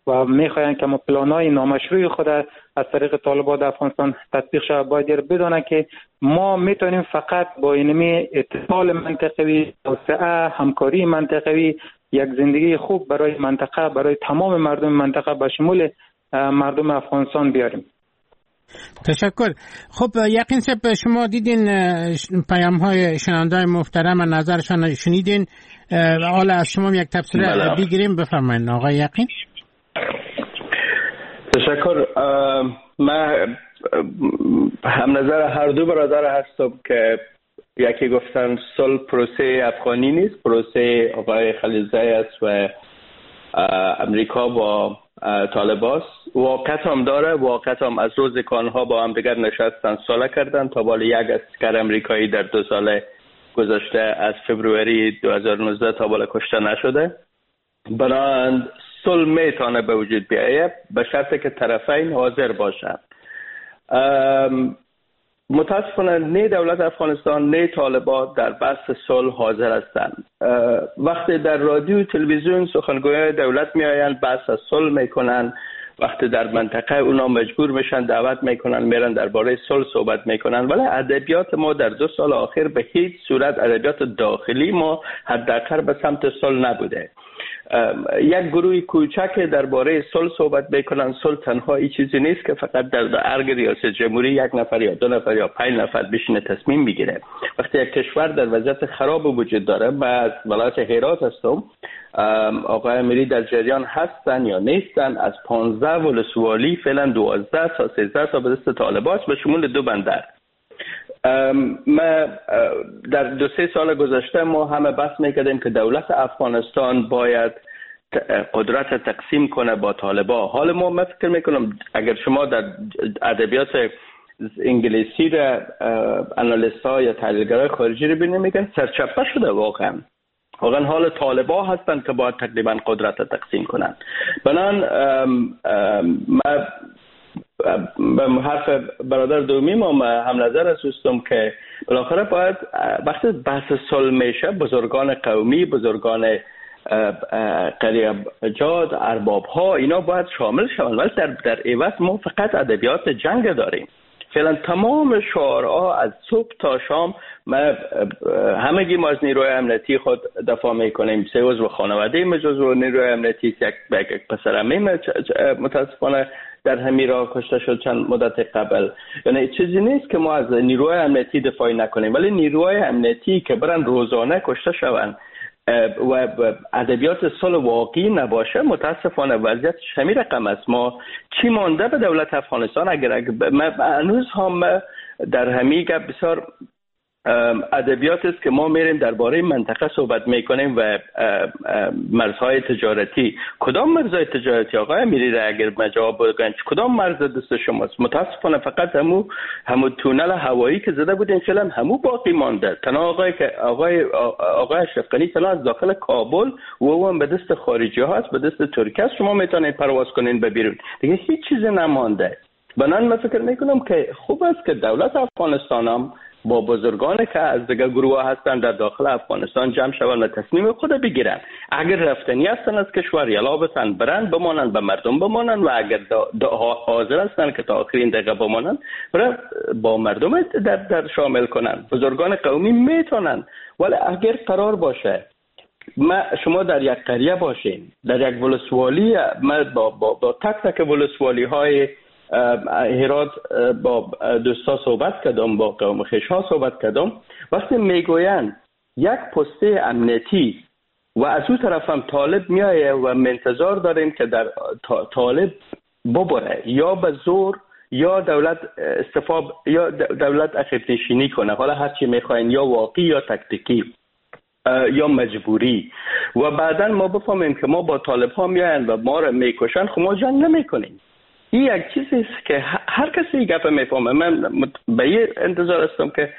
و میخواین که ما پلان‌های نامشروع خود از طریق طالبان در افغانستان تطبیق شود، باید بدانند که ما میتونیم فقط با اینمی اتصال منطقوی، توسعه، همکاری منطقوی یک زندگی خوب برای منطقه، برای تمام مردم منطقه به شمول مردم افغانستان بیاریم. تشکر. خب یقین صاحب شما دیدین پیام های شنوندای محترم نظرشان شنیدین، حالا از شما یک تبصره بگیریم. بفرمایید آقای یقین. تشکر. من هم نظر هر دو برادر هستم که یکی گفتن صلح پروسه افغانی نیست، پروسه آقای خلیلزاده است و امریکا با طالبان. واقعیت هم داره، واقعیت هم از روز کانها با هم دیگر نشستن صلح کردن تا بالا یک اسکر امریکایی در دو سال گذشته از فبروری دو هزار و نوزده تا بالا کشته نشده. بنابراین صلح میتونه به وجود بیاید به شرطی که طرفین حاضر باشند. متاسفانه نه دولت افغانستان نه طالبان در بحث صلح حاضر هستند. وقتی در رادیو و تلویزیون سخنگویان دولت میآیند بحث از صلح میکنن، وقتی در منطقه اونا مجبور میشن دعوت میکنن میرن درباره صلح صحبت میکنن، ولی ادبیات ما در دو سال اخیر به هیچ صورت ادبیات داخلی ما حداقل به سمت صلح نبوده. یک گروه کوچک درباره صلح صحبت میکنن. صلح تنها این چیزی نیست که فقط در ارگ ریاست جمهوری یک نفر یا دو نفر یا پنج نفر بشینه تصمیم بگیره. وقتی یک کشور در وضعیت خراب وجود داره، من از ولایت هرات هستم، آقای امیری در جریان هستن یا نیستن، از پانزده ولسوالی فعلا دوازده تا سیزده تا به دست طالبان به شمول دو بندر. ما در دو سه سال گذشته ما همه بحث میکردیم که دولت افغانستان باید قدرت تقسیم کنه با طالبان. حال ما من فکر میکنم اگر شما در ادبیات انگلیسی را آنالیست ها یا تحلیلگرای خارجی رو ببینید میگن سرچپه شده. واقعا واقعا حال طالبان هستند که باید تقریبا قدرت تقسیم کنن. بنابراین ما به حرف برادر دومی ما هم نظر هستم که بالاخره باید وقتی بحث صلح میشه بزرگان قومی، بزرگان قریب جاد، ارباب ها اینا باید شامل شوند. ولی در در عوض ما فقط ادبیات جنگ داریم. فعلا تمام شعارها از صبح تا شام ما همگی ما از نیروی امنیتی خود دفاع میکنیم. سه عضو خانواده ما جزو نیروی امنیتی، یک یک پسرعمه متاسفانه در همین راه کشته شد چند مدت قبل. یعنی چیزی نیست که ما از نیروی امنیتی دفاع نکنیم، ولی نیروی امنیتی که برن روزانه کشته شوند و ادبیات صلح واقعی نباشه، متاسفانه وضعیت همین رقم است. ما چی مانده به دولت افغانستان؟ اگر, اگر هنوز هم در همین گپ بسیار ادبیات است که ما میریم درباره منطقه صحبت میکنیم و مرزهای تجارتی. کدام مرزهای تجارتی آقای امیری را اگر ما جواب بدن کدام مرز دست شماست؟ متاسفانه فقط همو همو تونل هوایی که زده بودین فعلا همو باقی مانده. تنها آقای که آقای آقای اشرف غنی تنها از داخل کابل و اون به دست خارجی ها است، به دست ترکیه است، شما میتونید پرواز کنین به بیرون، دیگه هیچ چیزی نمانده. بنان من فکر میکنم که خوب است که دولت افغانستان هم با بزرگانی که از دیگر گروه هستند در داخل افغانستان جمع شوند و تصمیم خود بگیرن. اگر رفتنی هستند از کشور یلا بسن برن بمانند، به مردم بمانند، و اگر حاضر هستند که تا آخرین دقیقه بمانند برن با مردم در, در شامل کنند. بزرگان قومی میتونن، ولی اگر قرار باشه ما شما در یک قریه باشین، در یک ولسوالی، ما با, با, با تک تک ولسوالی های هرات با دوستا صحبت کردم، با قوم خویش ها صحبت کردم، وقتی میگوین یک پسته امنیتی و از اون طرف هم طالب میایه و منتظر داریم که در طالب ببره یا به زور یا دولت استفا یا دولت عقب نشینی کنه، حالا هر چی میخواین، یا واقعی یا تکتیکی یا مجبوری، و بعدا ما بفهمیم که ما با طالب ها میاین و ما رو میکشن، خب ما جنگ نمیکنیم. این یک چیزی است که هر کسی گپ میفهمه. من به این انتظار هستم که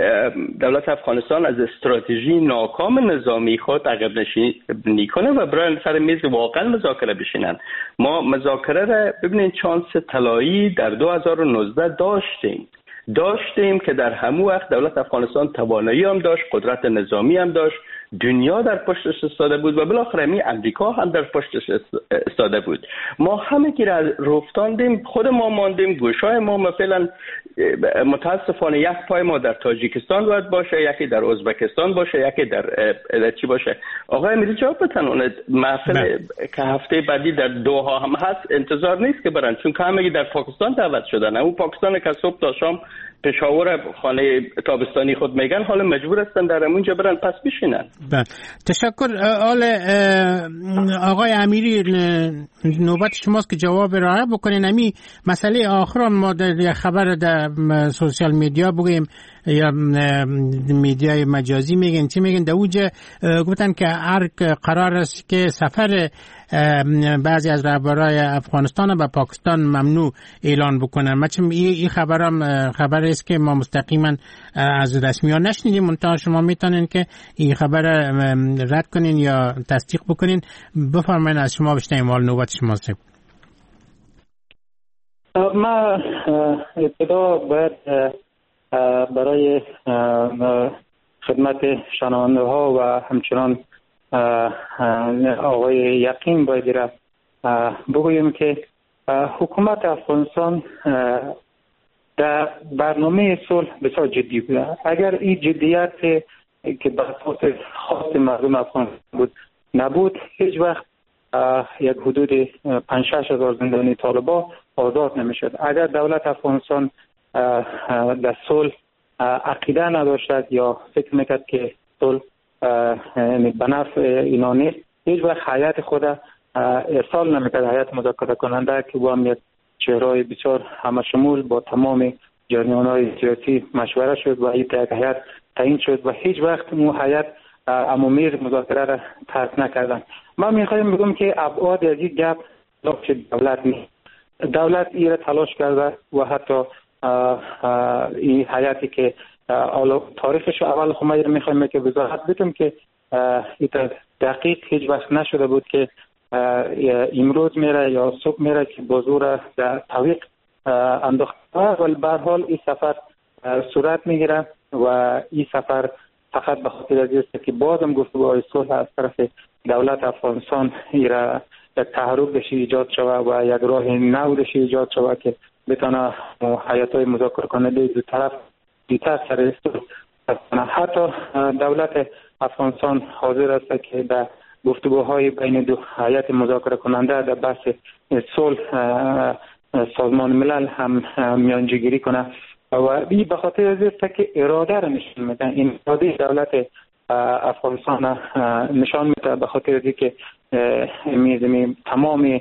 دولت افغانستان از استراتژی ناکام نظامی خود عقب نشینی کنه و برای سر میز واقعا مذاکره بشینن. ما مذاکره را ببینید چانس طلایی در دو هزار و نوزده داشتیم داشتیم که در همون وقت دولت افغانستان توانایی هم داشت، قدرت نظامی هم داشت، دنیا در پشتش استاده بود و بالاخره می امریکا هم در پشتش استاده بود. ما همه کی را رفتاندیم، خود ما ماندیم، گوشای ما مثلا متاسفانه یک پای ما در تاجیکستان باید باشه، یکی در ازبکستان باشه، یکی در چی باشه. آقای امیری جواب بدن. اون محفل که هفته بعدی در دوحا هم هست انتظار نیست که برن، چون همگی در پاکستان دعوت شدن. اون پاکستان که صبح تا شام پشاور خانه تابستانی خود میگن، حالا مجبور هستن در اونجا برن پس بشینن. بله تشکر. آل آقای امیری نوبت شماست که جواب راه بکنین. امی مسئله آخر ما در خبر در سوشال میدیا بگیم یا میدیای مجازی میگن چی میگن، در اوجه گفتن که ارگ قرار است که سفر بعضی از رهبرای افغانستان و پاکستان ممنوع اعلان بکنن. مثلا این خبرم خبر است که ما مستقیما از رسمیان نشنیدیم، منتها شما میتونین که این خبر رد کنین یا تصدیق بکنین. بفرمایید از شما بشنویم. حال نوبت شماست. ما ابتدا باید برای خدمت شنونده ها و همچنان آقای یقین باید را بگوییم که حکومت افغانستان در برنامه صلح بسیار جدی بود. اگر این جدیت که بر اساس خواست مردم افغانستان بود نبود، هیچ وقت یک حدود پنج شش هزار زندانی طالبان آزاد نمیشد. اگر دولت افغانستان در صلح عقیده نداشتد یا فکر میکرد که صلح به نفع اینا نیست، هیچ وقت هیئت خود ارسال نمیکرد. هیئت مذاکره کننده که با هم یک چهره‌ای بسیار همشمول با تمام جریان‌های سیاسی مشوره شد و این یک هیئت تعیین شد و هیچ وقت اون هیئت امامیر مذاکره را ترک نکردن. من میخوایم بگم که ابعاد از این گپ لابد دولت نیست. دولت این را تلاش کرده و حتی این هیئتی که تاریخش اول خمینی رو میخوایم که وضاحت بدم که این دقیق هیچ وقت نشده بود که امروز میره یا صبح میره که بازو را در طویق انداخته، ولی به هر حال این سفر صورت میگیره و این سفر فقط به خاطر از است که بازم گفتگوهای صلح از طرف دولت افغانستان ایرا یک تحرک بشه ایجاد شود و یک راه نو بشه ایجاد شود که بتونه هیئت‌های مذاکره کننده دو طرف دیگر سر صلح. حتی دولت افغانستان حاضر است که در گفتگوهای بین دو هیئت مذاکره کننده در بحث صلح سازمان ملل هم میانجیگیری کنه و این به خاطر از است که اراده را نشون میده. این اراده دولت افغانستان نشان میده به خاطر از که میزمی تمام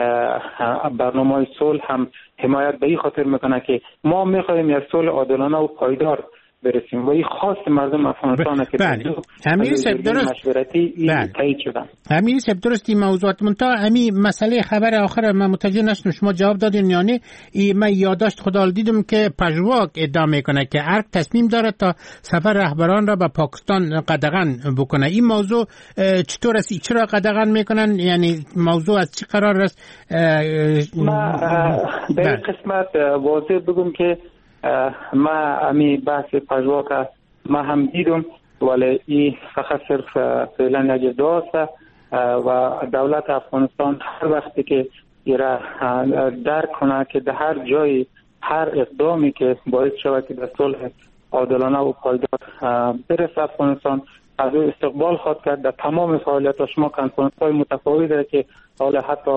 برنامه صلح هم حمایت به این خاطر میکنه که ما میخوایم یک صلح عادلانه و پایدار برسیم و این خواست مردم افغانستان که بله. امیر صاحب درست مشورتی تایید شدن. امیر صاحب درست این موضوعات منتها امی مسئله خبر آخر من متوجه نشدم شما جواب دادین یا نه. من یادداشت خدا دیدم که پژواک ادعا میکنه که ارگ تصمیم داره تا سفر رهبران را به پاکستان قدغن بکنه. این موضوع چطور است؟ چرا قدغن میکنن؟ یعنی موضوع از چه قرار است؟ ما به این قسمت واضح بگم که ما امی بحث پژواک ما هم دیدم، ولی این فقط صرف فعلا یک ادعا است و دولت افغانستان هر وقتی که ایرا درک کنه که در هر جای هر اقدامی که باعث شود که در صلح عادلانه و پایدار برسه افغانستان از او استقبال خواهد کرد. در تمام فعالیتاش ما کنفرانس‌های متفاوتی داره که حالا حتی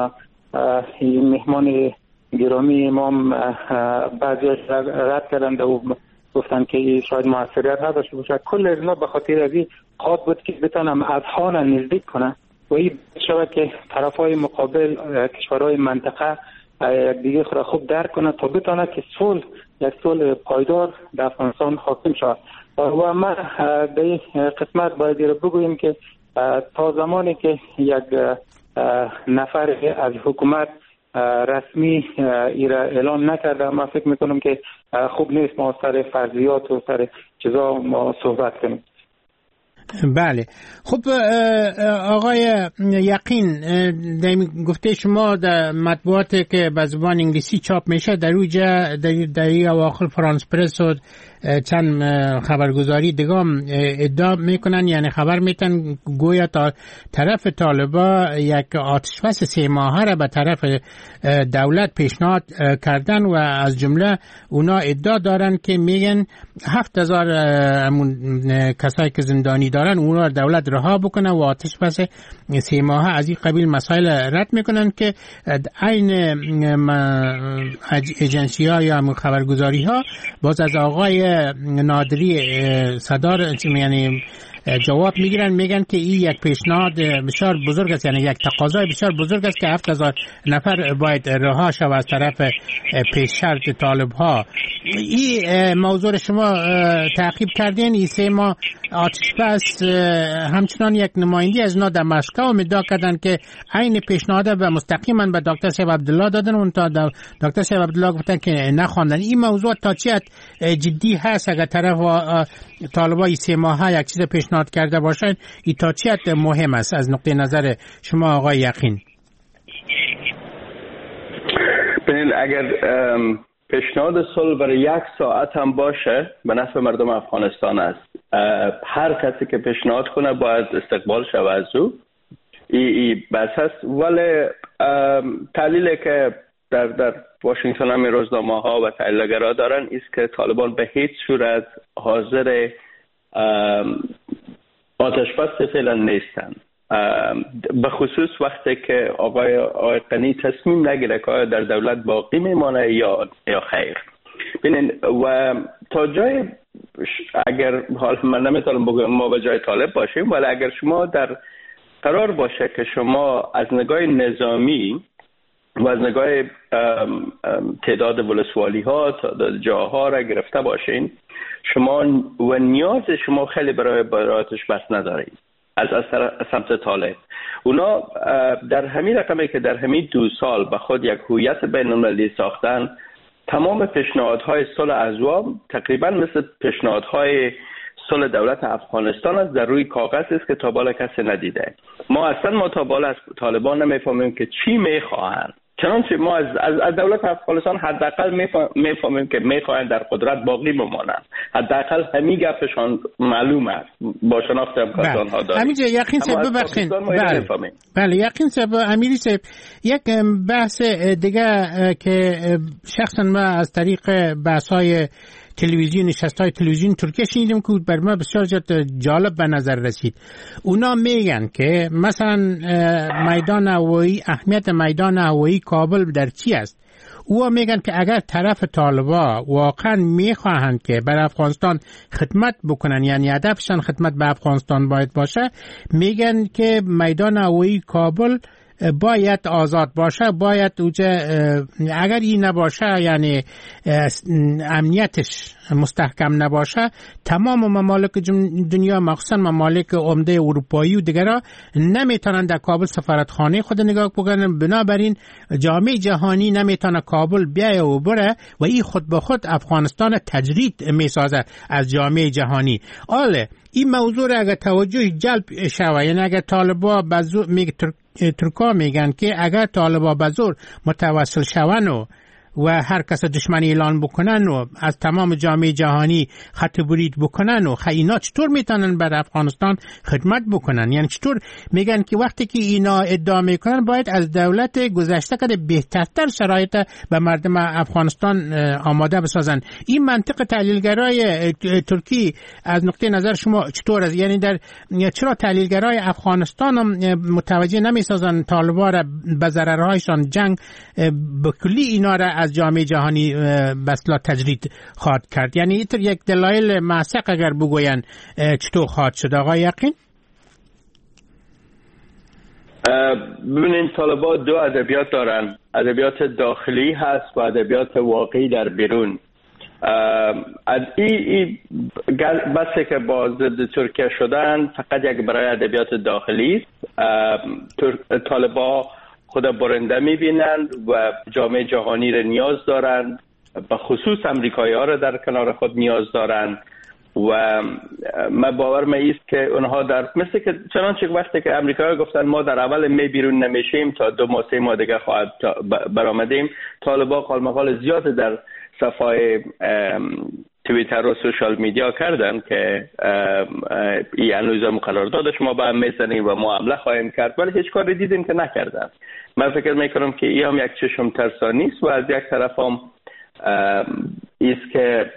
این مهمان گرامی امام بعضیش رد کردند و گفتن که شاید موثریت نداشته باشه. کل از اینا به خاطر از این خواهد بود که بتونم اذهان نزدیک کنه و این شود که طرفای مقابل کشورهای منطقه دیگه خود خوب درک کنه تا بتونه که صلح یک صلح پایدار در افغانستان حاکم شود. و ما در این قسمت باید رو بگوییم که تا زمانی که یک نفر از حکومت رسمی ایرا اعلان نکرده، من فکر میکنم که خوب نیست ما سر فرضیات و سر چیزا ما صحبت کنیم. بله. خب آقای یقین، گفته شما در مطبوعات که به زبان انگلیسی چاپ میشه در اوجا در این اواخر فرانس پرس و چند خبرگزاری دیگام ادعا میکنن، یعنی خبر میتن گویا تا طرف طالبا یک آتشبس سه ماهه را به طرف دولت پیشنهاد کردن و از جمله اونا ادعا دارن که میگن هفت هزار کسایی که زندانی دارن اونا دولت رها بکنه و آتشبس سه ماهه از این قبیل مسائل رد میکنن که این ایجنسی ها یا خبرگزاری ها باز از آقای نادری صدار یعنی جواب میگیرن، میگن که این یک پیشنهاد بسیار بزرگ است، یعنی یک تقاضای بسیار بزرگ است که هفت هزار نفر باید رها شود از طرف پیش شرط طالب ها. این موضوع شما تعقیب کردین، این سه ماه آتشبس همچنان یک نمایندی از اینا در مسکو ادعا کردن که عین پیشنهاد به مستقیما به دکتر صاحب عبدالله دادن، اون تا دکتر صاحب عبدالله گفتن که نخواندن. این موضوع تا چه جدی هست؟ اگر طرف طالبای سه ماهه یک چیز پیشنهاد کرده باشن، این تا چه مهم است از نقطه نظر شما آقای یقین؟ ببینید، اگر پیشنهاد صلح برای یک ساعت هم باشه به نفع مردم افغانستان است. هر کسی که پیشنهاد کنه باید استقبال شود از او. ای, ای بس هست. ولی تحلیلی که در در واشنگتن هم روزنامه ها و تحلیلگرا دارن است که طالبان به هیچ صورت حاضر آتشبس فعلا نیستن، به خصوص وقتی که آقای آقای غنی تصمیم نگیره که آیا در دولت باقی میمانه یا یا خیر. ببینید، و تا جای اگر حالا من نمیتونم بگم ما به جای طالب باشیم، ولی اگر شما در قرار باشه که شما از نگاه نظامی و از نگاه تعداد ولسوالی ها تعداد جاها را گرفته باشین، شما و نیاز شما خیلی برای برایتش بس ندارید از از سمت طالب. اونا در همین رقمی که در همین دو سال به خود یک هویت بین المللی ساختن، تمام پیشنهادهای صلح اعضا تقریبا مثل پیشنهادهای صلح دولت افغانستان است، در روی کاغذ است که تا بالا کسی ندیده. ما اصلا ما تا بالا از طالبان نمیفهمیم که چی میخواهند، چنانچه ما از از دولت افغانستان حداقل میفهمیم که میخواهند در قدرت باقی بمانند. حداقل همین گپشان معلوم است، با شناخت امکانات ها داریم. همینجا یقین صاحب ببخشید. بله. بله یقین صاحب، امیری صاحب، یک بحث دیگه که شخصا ما از طریق بحث‌های تلویزیون نشست‌های تلویزیون ترکیه شنیدم که بر ما بسیار جالب به نظر رسید. اونا میگن که مثلا میدان هوایی، اهمیت میدان هوایی کابل در چی است؟ اونا میگن که اگر طرف طالبا واقعا میخواهند که بر افغانستان خدمت بکنن، یعنی هدفشان خدمت به افغانستان باید باشه، میگن که میدان هوایی کابل باید آزاد باشه، باید اوجه اگر این نباشه، یعنی امنیتش مستحکم نباشه، تمام ممالک دنیا مخصوصا ممالک عمده اروپایی و دیگرها نمیتونن در کابل سفارتخانه خود نگاه بکنن. بنابراین جامعه جهانی نمیتونه کابل بیایه و بره و این خود به خود افغانستان تجرید میسازه از جامعه جهانی. آله این موضوع اگر توجه جلب شوه، یعنی اگر طالبا بزرگ میگه ترکا میگن که اگر طالبا به زور متوسل شون و و هر کس دشمنی اعلان بکنن و از تمام جامعه جهانی خط برید بکنن و اینا چطور میتونن بر افغانستان خدمت بکنن؟ یعنی چطور میگن که وقتی که اینا ادعا میکنن باید از دولت گذشته کده بهترتر شرایط به مردم افغانستان آماده بسازن. این منطق تحلیلگرای ترکی از نقطه نظر شما چطور است؟ یعنی در چرا تحلیلگرای افغانستان هم متوجه نمیسازن طالبا را به ضررهایشان جنگ به کلی اینا را از جامعه جهانی بسلا تجرید خواهد کرد؟ یعنی اینطور یک دلایل معسق اگر بگوین چطور خواهد شد آقای یقین؟ ببینید، طالبان دو ادبیات دارن، ادبیات داخلی هست و ادبیات واقعی در بیرون. ای ای بسه که با ضد ترکیه شدن فقط یک برای ادبیات داخلی است. طالبان خود برنده میبینند و جامعه جهانی را نیاز دارند، به خصوص امریکایی ها را در کنار خود نیاز دارند و من باورم است که اونها در مثل که چنانچه وقتی که امریکایی گفتن ما در اول می بیرون نمیشیم تا دو ماه سه ماه دیگه خواهد برآمدیم، طالبان قالمقال زیاد در صفحه توییتر و سوشال میدیا کردن که این انوزا قرارداد شما با هم میزنیم و ما حمله خواهیم کرد، ولی هیچ کاری دیدیم که نکردن. من فکر میکنم که این هم یک چشم ترسانی است و از یک طرف هم است که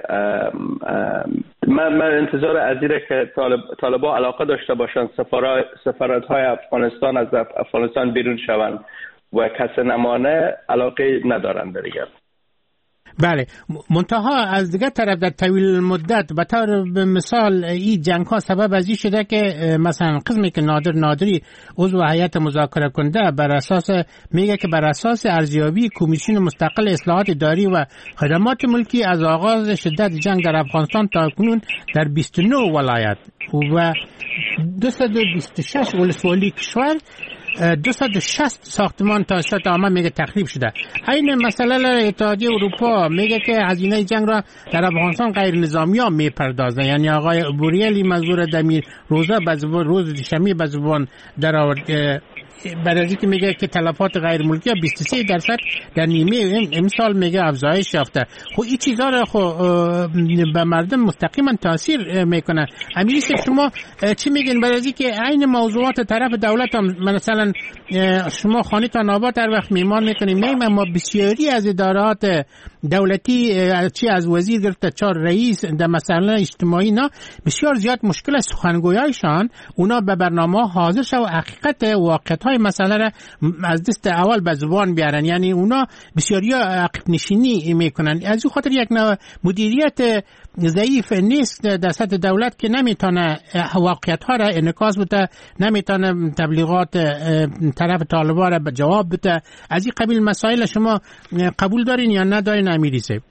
من, من انتظار عزیره که طالب طالبا علاقه داشته باشند سفارت های افغانستان از افغانستان بیرون شوند و کس نمانه علاقه ندارند دیگر. بله، منتها از دیگه طرف در طویل مدت به طور مثال این جنگ ها سبب از این شده که مثلا قسمی که نادر نادری عضو هیئت مذاکره کننده بر اساس میگه که بر اساس ارزیابی کمیسیون مستقل اصلاحات اداری و خدمات ملکی از آغاز شدت جنگ در افغانستان تا کنون در بیست و نه ولایت و دویست و بیست و شش ولسوالی کشور دویست و شصت ساختمان تا شد آمد میگه تخریب شده. این مسئله اتحادیه اروپا میگه که هزینه جنگ را در افغانستان غیر نظامی ها میپردازه، یعنی آقای بوریلی منظور دمیر روزه بزبان روز شمی بزبان در آورد برای که میگه که تلفات غیر ملکی بیست و سه درصد در نیمه امسال میگه افزایش یافته. خب این چیزا رو خب به مردم مستقیما تاثیر میکنه. امیری شما چی میگین برای که عین موضوعات طرف دولت هم مثلا شما خانه تا نابات هر وقت میمان میکنیم میم اما بسیاری از ادارات دولتی چی از وزیر گرفته چهار رئیس در مسئله اجتماعی نه بسیار زیاد مشکل است سخنگویایشان اونا به برنامه حاضر شو حقیقت واقعیت های مسئله را از دست اول به زبان بیارن، یعنی اونا بسیاری عقب نشینی میکنن. از این خاطر یک نوع مدیریت ضعیف نیست در سطح دولت که نمیتونه واقعیت ها را انعکاس بده، نمیتونه تبلیغات طرف طالبان را به جواب بده. از این قبیل مسائل شما قبول دارین یا ندارین امیری صاحب؟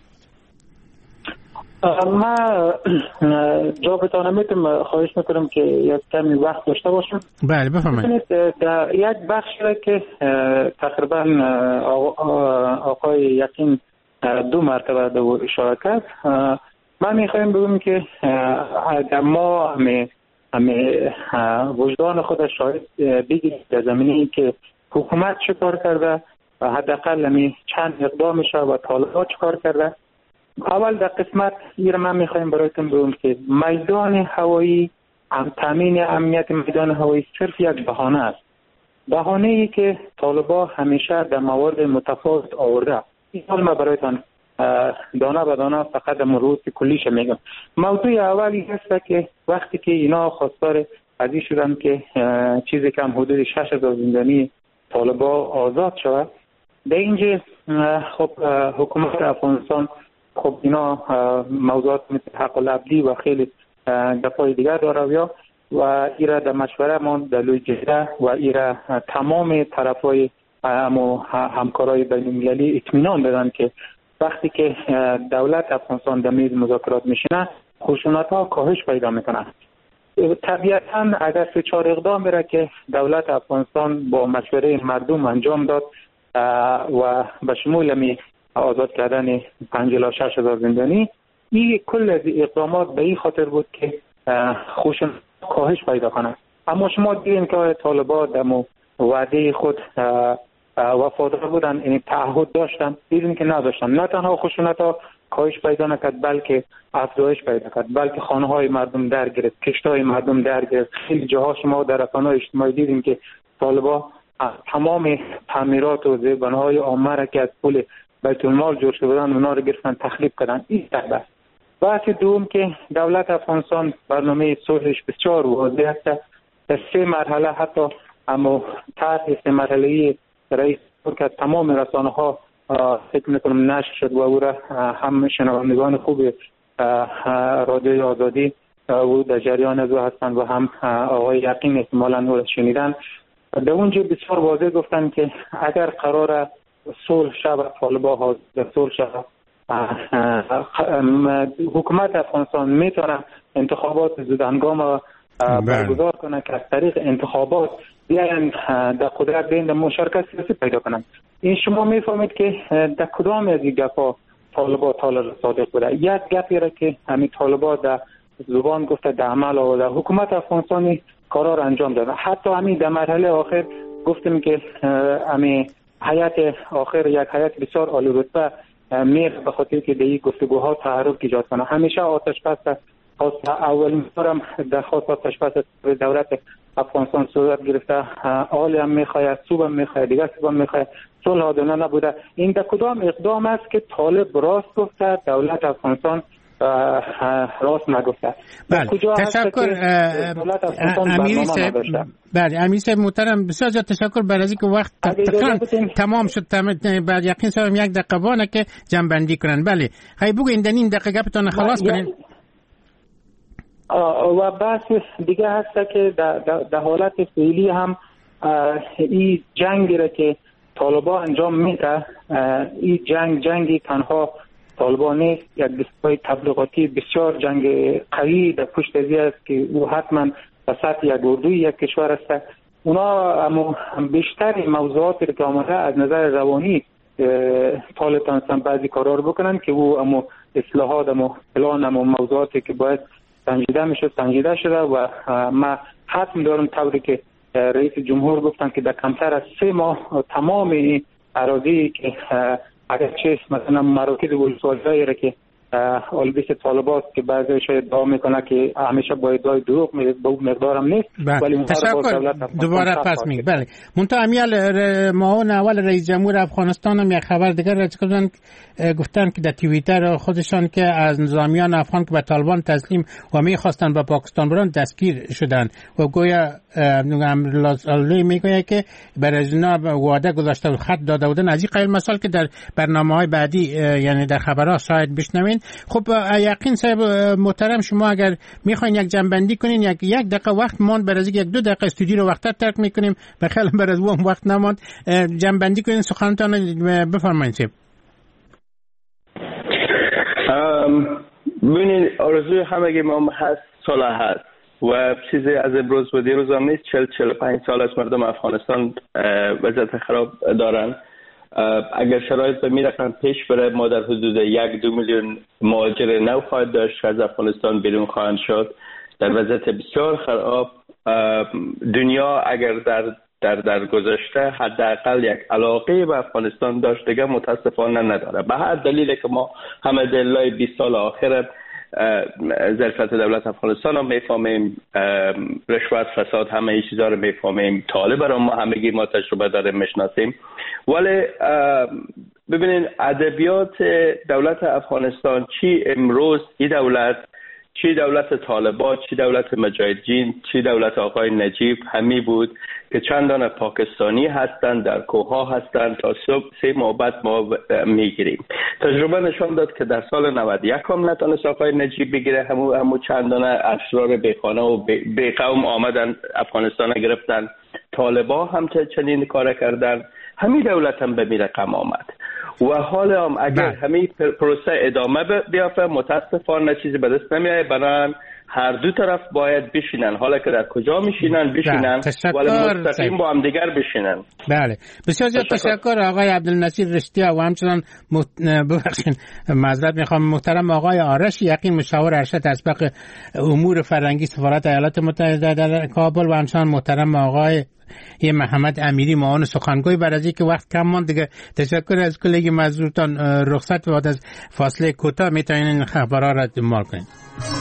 ما جوابتان میتونم خواهش میکنم که یک کمی وقت داشته باشم. بله بفرمایید. در یک بخش که تقریبا آقای یقین دو مرتبه دو اشاره کرد، من میخوایم بگم که اگر ما همه همه وجدان خود شاید بگیریم در زمینی که حکومت چه کار کرده و حداقل همی چند اقدامش و طالبان چه کار کرده. اول در قسمت ایره من میخوایم برایتون بگم که میدان هوایی تامین امنیت میدان هوایی صرف یک بهانه است، بهانه ای که طالبان همیشه در موارد متفاوت آورده. این حال من برایتون دانه به دانه فقط مرور کلیش میگم. موضوع اولی هست که وقتی که اینا خواستار از این شدن که چیزی کم حدود شش هزار زندانی طالبان آزاد شود، در اینجا خب حکومت افغانستان خب اینا موضوعات مثل حق العبدی و خیلی دفعه دیگر داره و ایرا در مشوره ما در لوی جده و ایرا تمام طرفای همکارای بین المللی اطمینان دادن که وقتی که دولت افغانستان در میز مذاکرات میشینه خشونت ها کاهش پیدا میکنه. طبیعتا اگر سه چهار اقدام بره که دولت افغانستان با مشوره مردم انجام داد و به شمول می آزاد کردن پنج الی شش هزار زندانی، این کل از اقدامات به این خاطر بود که خشونت کاهش پیدا کنه. اما شما دیدین که طالبان در وعده خود وفادار بودن، یعنی تعهد داشتن، دیدین که نداشتن. نه تنها خشونت ها کاهش پیدا نکرد بلکه افزایش پیدا کرد، بلکه خانه های مردم در گرفت، کشت های مردم در گرفت. خیلی جاها شما در رسانه‌های اجتماعی دیدین که طالبان تمام تعمیرات و زیربناهای عامه را که از پول بیت المال جور شده بودن اونا رو گرفتن تخریب کردن. این سبب. بحث دوم که دولت افغانستان برنامه صلحش بسیار واضح است. در سه مرحله حتی اما طرح سه مرحله‌ای رئیس که تمام رسانه‌ها فکر می‌کنم نشر شد و او را هم شنوندگان خوب رادیوی آزادی و در جریان از او هستند و هم آقای یقین احتمالاً او را شنیدن. در اونجا بسیار واضح گفتن که اگر قرار صلح شود، طالبان حاضر صلح شود، حکومت افغانستان میتونه انتخابات زودهنگام برگزار کنه که از طریق انتخابات بیاین در قدرت بین مشارکت سیاسی پیدا کنن. این شما میفهمید که در کدام از این گپا طالبان طالب صادق بوده. یک گپی را که همین طالبان در زبان گفته در عمل آورده. حکومت افغانستانی کارا را انجام داده. حتی همین در مرحله آخر گفتیم که همین هیئت آخر یک هیئت بسیار عالی رتبه میر به خاطر که در این گفتگوها تحرک ایجاد کنه. همیشه آتش بس خواست اول بارم درخواست آتش بس دولت افغانستان صورت گرفته، آل هم میخواهد، صوب هم میخواهد، دیگر صوب هم میخواهد، صلح عادلانه نبوده. این در کدام اقدام است که طالب راست گفته دولت افغانستان راست نگفته؟ بله تشکر امیری صاحب. بله امیری صاحب محترم، بسیار زیاد تشکر برای اینکه وقت تقریبا تمام شد. بعد یقین صاحب یک دقیقه وانه که جمع بندی کنن. بله خیلی بگوین در این دقیقه گپتون خلاص کنین. و بحث دیگه هست که در, در, در حالت فعلی هم این جنگی را که طالبان انجام میده، این جنگ جنگی تنها طالبان نیست، یک دستگاه تبلیغاتی بسیار جنگ قوی در پشت ازی است که او حتما به سطح یک اردوی یک کشور است. اونا بیشتر موضوعاتی که آمده از نظر روانی طالب تانستن بعضی کارا رو بکنن که او اما اصلاحات اما پلان اما موضوعاتی که باید سنجیده میشه سنجیده شده و ما حتم دارم طوری که رئیس جمهور گفتن که در کمتر از سه ماه تمام این اراضی که اگر چه مثلا مراکز ولسوالی‌ای را که البته طالبات که بعضیش ادعا میکنه که همیشه با ادعای دروغ میگه به اون مقدار هم نیست، ولی تشکر دوباره پس میگه. بله منتها امیال معاون اول رئیس جمهور افغانستان هم یک خبر دیگر را کردن، گفتن که در توییتر خودشان که از نظامیان افغان که به طالبان تسلیم و میخواستن به پاکستان برن دستگیر شدن و گویا امرالله میگه که برای اینا وعده گذاشته و خط داده بودن از این قبیل مسائل که در برنامه‌های بعدی یعنی در خبرها شاید بشنوین. خب یقین صاحب محترم، شما اگر میخواین یک جنبندی کنین یک یک دقیقه وقت ماند، برای یک دو دقیقه استودیو رو وقت ترک میکنیم و خیلی برای اون وقت نماند. جنبندی کنین سخنتون بفرمایید. ببینید آرزوی همگی ما هست صلح هست و چیزی از امروز و دیروز هم نیست. چهل چهل و پنج سال از مردم افغانستان وضعیت خراب دارن. اگر شرایط به این رقم پیش بره ما در حدود یک دو میلیون مهاجر نو خواهد داشت از افغانستان بیرون خواهند شد در وضعیت بسیار خراب. دنیا اگر در در در گذشته حداقل یک علاقه به افغانستان داشت دیگه متاسفانه نداره. به هر دلیلی که ما همه دلایل بیست سال آخر ظرفیت دولت افغانستان هم میفهمیم، رشوت فساد همه این چیزا رو میفهمیم، طالب رو ما همگی ما تجربه داریم میشناسیم. ولی ببینید ادبیات دولت افغانستان چی امروز این دولت، چی دولت طالبان، چی دولت مجاهدین، چی دولت آقای نجیب همی بود که چندان پاکستانی هستند در کوها هستند تا صبح سه ماه بعد ما میگیریم. تجربه نشان داد که در سال نود و یک هم نتونست آقای نجیب بگیره، همو همو چندان اشرار بیخانه و بی قوم آمدن افغانستان گرفتن. طالبان هم چنین کار کردن، همین دولت هم به میره رقم آمد و حال هم اگر همین پروسه ادامه بیافته متاسفانه چیزی به دست نمیاد. بران هر دو طرف باید بشینن، حالا که در کجا میشینن بشینن ولی مستقیم با هم دیگر بشینن. بله بسیار زیاد تشکر آقای عبدالنصیر رشتیا و همچنان مت... ببخشید معذرت میخوام محترم آقای آرش یقین مشاور ارشد اسبق امور فرهنگی سفارت ایالات متحده در کابل و همچنان محترم آقای یه محمد امیری معاون سخنگوی. برای اینکه وقت کم ماند دیگه تشکر از کلیگ مزدورتان رخصت بعد از فاصله کوتاه میتونین خبرها را دنبال کنید.